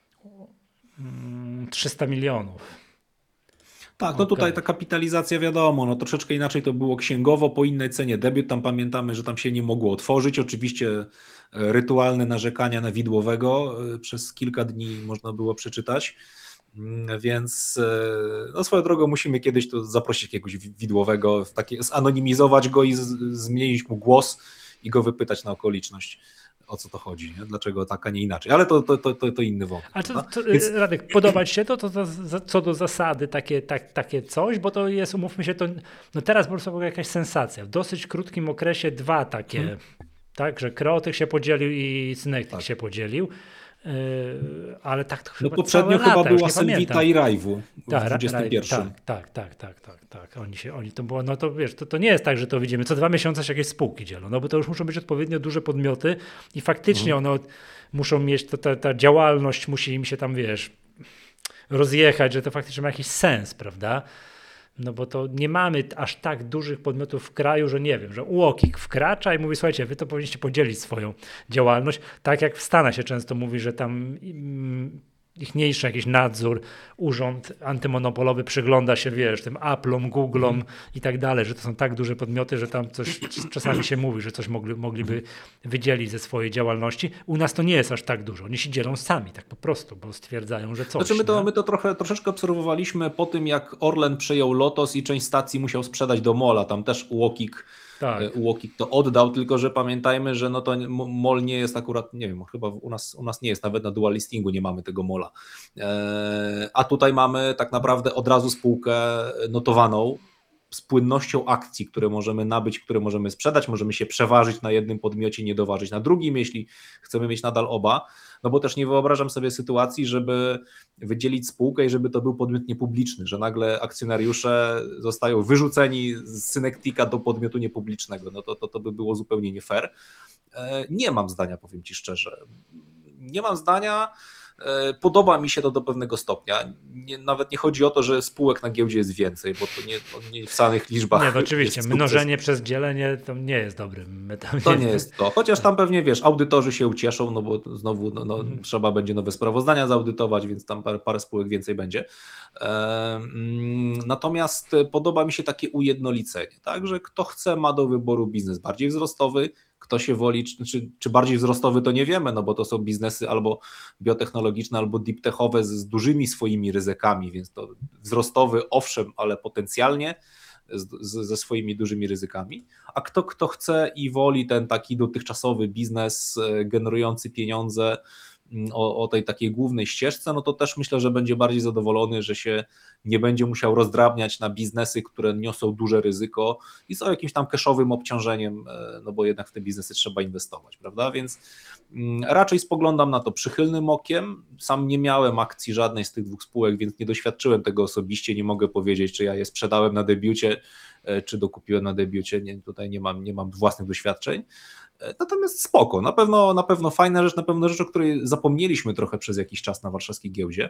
trzysta milionów. Tak, no tutaj ta kapitalizacja wiadomo, no troszeczkę inaczej to było księgowo, po innej cenie debiut, tam pamiętamy, że tam się nie mogło otworzyć, oczywiście rytualne narzekania na Widłowego przez kilka dni można było przeczytać, więc no swoją drogą musimy kiedyś to zaprosić jakiegoś Widłowego, w takie, zanonimizować go i z, zmienić mu głos i go wypytać na okoliczność, o co to chodzi, nie? Dlaczego tak, a nie inaczej, ale to, to, to, to inny wątek. A to, to, Więc... Radek, podoba ci się to, to, to, to co do zasady takie, tak, takie coś, bo to jest, umówmy się, to no teraz po prostu była jakaś sensacja. W dosyć krótkim okresie dwa takie, hmm. tak, że Creotech się podzielił i Synektik tak. się podzielił. Yy, ale tak to chyba no poprzednio chyba lata, była Senvita i Raivu w tak, dwudziestym pierwszym. Tak, tak, tak, tak, tak, tak. Oni się, oni to było, no to wiesz, to, to nie jest tak, że to widzimy, co dwa miesiące się jakieś spółki dzielą, no bo to już muszą być odpowiednio duże podmioty i faktycznie mhm. one muszą mieć, to, ta, ta działalność musi im się tam, wiesz, rozjechać, że to faktycznie ma jakiś sens, prawda? No bo to nie mamy aż tak dużych podmiotów w kraju, że nie wiem, że UOKiK wkracza i mówi, słuchajcie, wy to powinniście podzielić swoją działalność. Tak jak w Stanach się często mówi, że tam ichniejszy jakiś nadzór, urząd antymonopolowy przygląda się, wiesz, tym Apple'om, Google'om mm. i tak dalej, że to są tak duże podmioty, że tam coś czasami się mówi, że coś mogli, mogliby wydzielić ze swojej działalności. U nas to nie jest aż tak dużo. Oni się dzielą sami, tak po prostu, bo stwierdzają, że coś. Znaczy my to, my to trochę, troszeczkę obserwowaliśmy po tym, jak Orlen przejął Lotos i część stacji musiał sprzedać do Mola. Tam też UOKiK Tak. UOKiK to oddał, tylko że pamiętajmy, że no to MOL nie jest akurat, nie wiem, chyba u nas, u nas nie jest, nawet na dual listingu nie mamy tego MOLa. A tutaj mamy tak naprawdę od razu spółkę notowaną z płynnością akcji, które możemy nabyć, które możemy sprzedać, możemy się przeważyć na jednym podmiocie, nie doważyć na drugim, jeśli chcemy mieć nadal oba, no bo też nie wyobrażam sobie sytuacji, żeby wydzielić spółkę i żeby to był podmiot niepubliczny, że nagle akcjonariusze zostają wyrzuceni z Synektika do podmiotu niepublicznego, no to, to, to by było zupełnie nie fair. Nie mam zdania, powiem Ci szczerze. Nie mam zdania. Podoba mi się to do pewnego stopnia. Nie, nawet nie chodzi o to, że spółek na giełdzie jest więcej, bo to nie, nie w samych liczbach. Nie, no oczywiście, mnożenie przez dzielenie to nie jest dobrym metodem. To nie jest to. Chociaż tam pewnie, wiesz, audytorzy się ucieszą, no bo znowu no, no, hmm. trzeba będzie nowe sprawozdania zaudytować, więc tam parę, parę spółek więcej będzie. Natomiast podoba mi się takie ujednolicenie, tak, że kto chce, ma do wyboru biznes bardziej wzrostowy, kto się woli, czy, czy bardziej wzrostowy, to nie wiemy, no bo to są biznesy albo biotechnologiczne, albo deep techowe z, z dużymi swoimi ryzykami, więc to wzrostowy owszem, ale potencjalnie z, z, ze swoimi dużymi ryzykami, a kto, kto chce i woli ten taki dotychczasowy biznes generujący pieniądze, o, o tej takiej głównej ścieżce, no to też myślę, że będzie bardziej zadowolony, że się nie będzie musiał rozdrabniać na biznesy, które niosą duże ryzyko i są jakimś tam cashowym obciążeniem, no bo jednak w te biznesy trzeba inwestować, prawda? Więc raczej spoglądam na to przychylnym okiem. Sam nie miałem akcji żadnej z tych dwóch spółek, więc nie doświadczyłem tego osobiście, nie mogę powiedzieć, czy ja je sprzedałem na debiucie, czy dokupiłem na debiucie, nie, tutaj nie mam, nie mam własnych doświadczeń. Natomiast spoko, na pewno, na pewno fajna rzecz, na pewno rzecz, o której zapomnieliśmy trochę przez jakiś czas na warszawskiej giełdzie.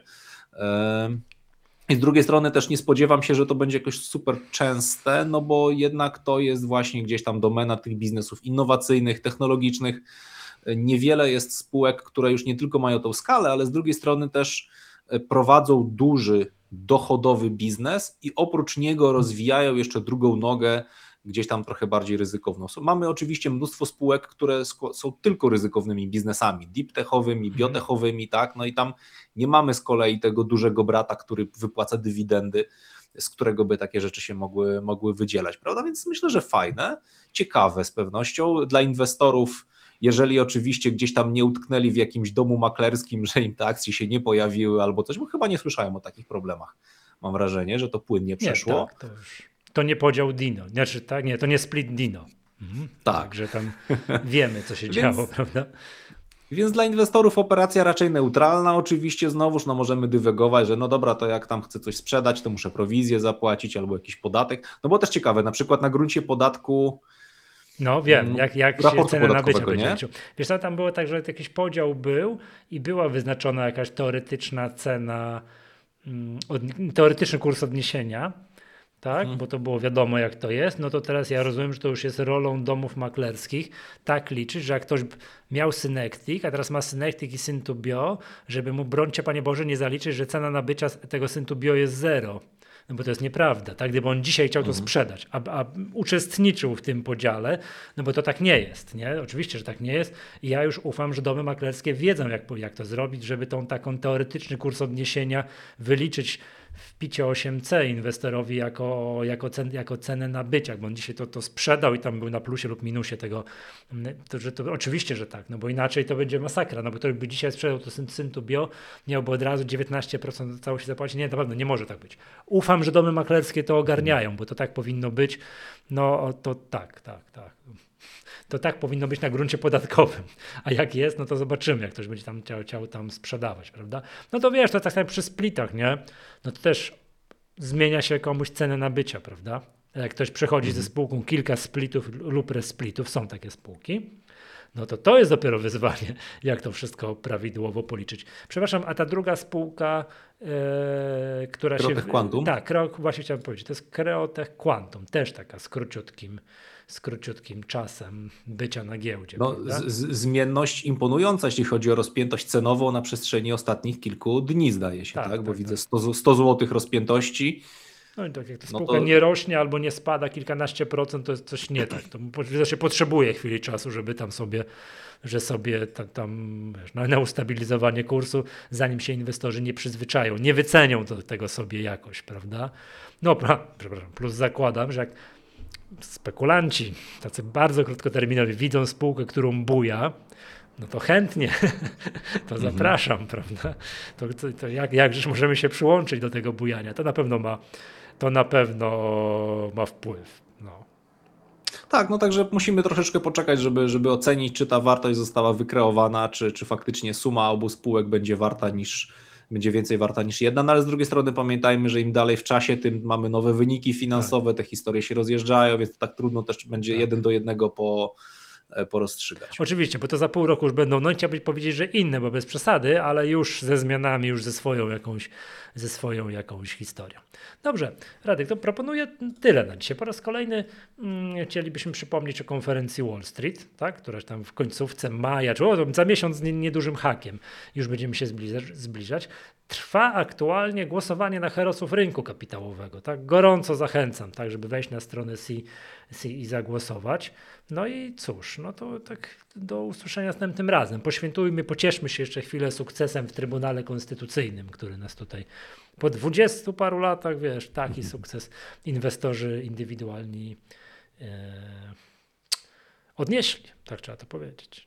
I z drugiej strony też nie spodziewam się, że to będzie jakoś super częste, no bo jednak to jest właśnie gdzieś tam domena tych biznesów innowacyjnych, technologicznych. Niewiele jest spółek, które już nie tylko mają tą skalę, ale z drugiej strony też prowadzą duży, dochodowy biznes i oprócz niego rozwijają jeszcze drugą nogę, gdzieś tam trochę bardziej ryzykowną. Mamy oczywiście mnóstwo spółek, które są tylko ryzykownymi biznesami, deep techowymi, biotechowymi, tak, no i tam nie mamy z kolei tego dużego brata, który wypłaca dywidendy, z którego by takie rzeczy się mogły, mogły wydzielać, prawda, więc myślę, że fajne, ciekawe z pewnością dla inwestorów. Jeżeli oczywiście gdzieś tam nie utknęli w jakimś domu maklerskim, że im te akcje się nie pojawiły albo coś, bo chyba nie słyszałem o takich problemach. Mam wrażenie, że to płynnie przeszło. Nie, tak, to, już, to nie podział Dino, znaczy tak, nie, to nie split Dino. Mhm. Tak. Także tam wiemy, co się działo, prawda? Więc dla inwestorów operacja raczej neutralna, oczywiście znowuż no możemy dywegować, że no dobra, to jak tam chcę coś sprzedać, to muszę prowizję zapłacić albo jakiś podatek. No bo też ciekawe, na przykład na gruncie podatku. No wiem, jak, jak się cena nabycia będzie liczył. Wiesz co, tam było tak, że jakiś podział był i była wyznaczona jakaś teoretyczna cena, od, teoretyczny kurs odniesienia, tak, hmm. bo to było wiadomo jak to jest, no to teraz ja rozumiem, że to już jest rolą domów maklerskich tak liczyć, że jak ktoś miał Synektik, a teraz ma Synektik i Syntubio, żeby mu, brońcie Panie Boże, nie zaliczyć, że cena nabycia tego Syntubio jest zero. No bo to jest nieprawda, tak? Gdyby on dzisiaj chciał to mhm. sprzedać, a, a uczestniczył w tym podziale, no bo to tak nie jest, nie? Oczywiście, że tak nie jest i ja już ufam, że domy maklerskie wiedzą, jak, jak to zrobić, żeby tą taką teoretyczny kurs odniesienia wyliczyć w picie osiem C inwestorowi jako, jako, cen, jako cenę nabycia, bo on dzisiaj to, to sprzedał i tam był na plusie lub minusie tego, to, że to oczywiście, że tak, no bo inaczej to będzie masakra, no bo to by dzisiaj sprzedał to Syntubio, miałby od razu dziewiętnaście procent całości zapłacić, nie, na pewno nie może tak być. Ufam, że domy maklerskie to ogarniają, bo to tak powinno być, no to tak, tak, tak. To tak powinno być na gruncie podatkowym. A jak jest, no to zobaczymy, jak ktoś będzie tam chciał, chciał tam sprzedawać, prawda? No to wiesz, to tak samo przy splitach, nie? No to też zmienia się komuś cenę nabycia, prawda? Jak ktoś przechodzi mhm. ze spółką kilka splitów lub resplitów, są takie spółki, no to to jest dopiero wyzwanie, jak to wszystko prawidłowo policzyć. Przepraszam, a ta druga spółka, e, która Kreotech się... Kreotech Quantum? Tak, Kreo, właśnie chciałem powiedzieć, to jest Kreotech Quantum, też taka z króciutkim z króciutkim czasem bycia na giełdzie. No, z, z, zmienność imponująca, jeśli chodzi o rozpiętość cenową na przestrzeni ostatnich kilku dni, zdaje się, tak? tak? Bo tak, widzę tak. sto złotych rozpiętości. No i tak jak ta spółka no to... nie rośnie albo nie spada kilkanaście procent, to jest coś nie tak. To, to się potrzebuje chwili czasu, żeby tam sobie, że sobie tam, tam wiesz, na, na ustabilizowanie kursu, zanim się inwestorzy nie przyzwyczają, nie wycenią do tego sobie jakoś, prawda? No, pra, przepraszam, plus zakładam, że jak spekulanci, tacy bardzo krótkoterminowi, widzą spółkę, którą buja, no to chętnie to zapraszam, mm-hmm. prawda? To, to, to jak, jakżeż możemy się przyłączyć do tego bujania? To na pewno ma, to na pewno ma wpływ. No. Tak, no także musimy troszeczkę poczekać, żeby, żeby ocenić, czy ta wartość została wykreowana, czy, czy faktycznie suma obu spółek będzie warta niż będzie więcej warta niż jedna, no ale z drugiej strony pamiętajmy, że im dalej w czasie, tym mamy nowe wyniki finansowe, tak. Te historie się rozjeżdżają, więc tak trudno też będzie tak. jeden do jednego po, porozstrzygać. Oczywiście, bo to za pół roku już będą, no chciałbym powiedzieć, że inne, bo bez przesady, ale już ze zmianami, już ze swoją jakąś, ze swoją jakąś historią. Dobrze, Radek, to proponuję tyle na dzisiaj. Po raz kolejny mm, chcielibyśmy przypomnieć o konferencji Wall Street, tak, która tam w końcówce maja, czy o, za miesiąc z niedużym hakiem już będziemy się zbliżać. zbliżać. Trwa aktualnie głosowanie na herosów rynku kapitałowego. Tak? Gorąco zachęcam, tak, żeby wejść na stronę C, C i zagłosować. No i cóż, no to tak do usłyszenia następnym razem. Poświętujmy, pocieszmy się jeszcze chwilę sukcesem w Trybunale Konstytucyjnym, który nas tutaj po dwudziestu paru latach, wiesz, taki mhm. sukces inwestorzy indywidualni e, odnieśli, tak trzeba to powiedzieć. Nie?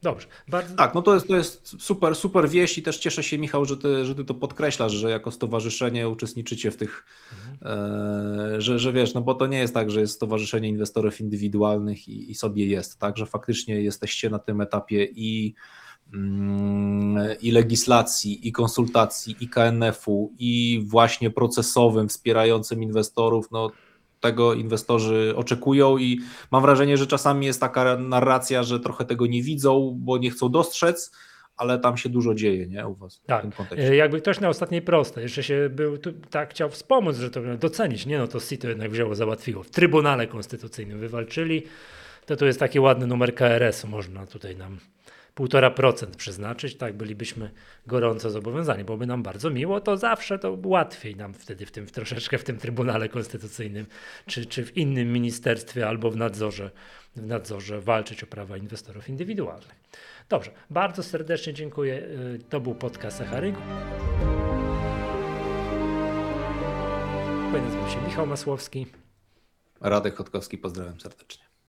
Dobrze. Bardzo... Tak, no to jest, to jest super, super wieść i też cieszę się, Michał, że ty, że ty to podkreślasz, że jako stowarzyszenie uczestniczycie w tych, mhm. e, że, że wiesz, no bo to nie jest tak, że jest Stowarzyszenie Inwestorów Indywidualnych i, i sobie jest, tak, że faktycznie jesteście na tym etapie i, mm, i legislacji, i konsultacji, i K N F-u, i właśnie procesowym, wspierającym inwestorów, no tego inwestorzy oczekują i mam wrażenie, że czasami jest taka narracja, że trochę tego nie widzą, bo nie chcą dostrzec, ale tam się dużo dzieje, nie, u was tak. w tym kontekście. Jakby ktoś na ostatniej prostej jeszcze się był tu, tak chciał wspomóc, że to docenić, nie no to S I T O jednak wzięło, załatwiło. W Trybunale Konstytucyjnym wywalczyli, to tu jest taki ładny numer K R S-u, można tutaj nam półtora procent przeznaczyć, tak bylibyśmy gorąco zobowiązani, byłoby nam bardzo miło, to zawsze to łatwiej nam wtedy w tym w troszeczkę w tym Trybunale Konstytucyjnym, czy, czy w innym ministerstwie albo w nadzorze, w nadzorze walczyć o prawa inwestorów indywidualnych. Dobrze, bardzo serdecznie dziękuję. To był podcast Echa Rynku. Nazywam się Michał Masłowski. Radek Chodkowski, pozdrawiam serdecznie.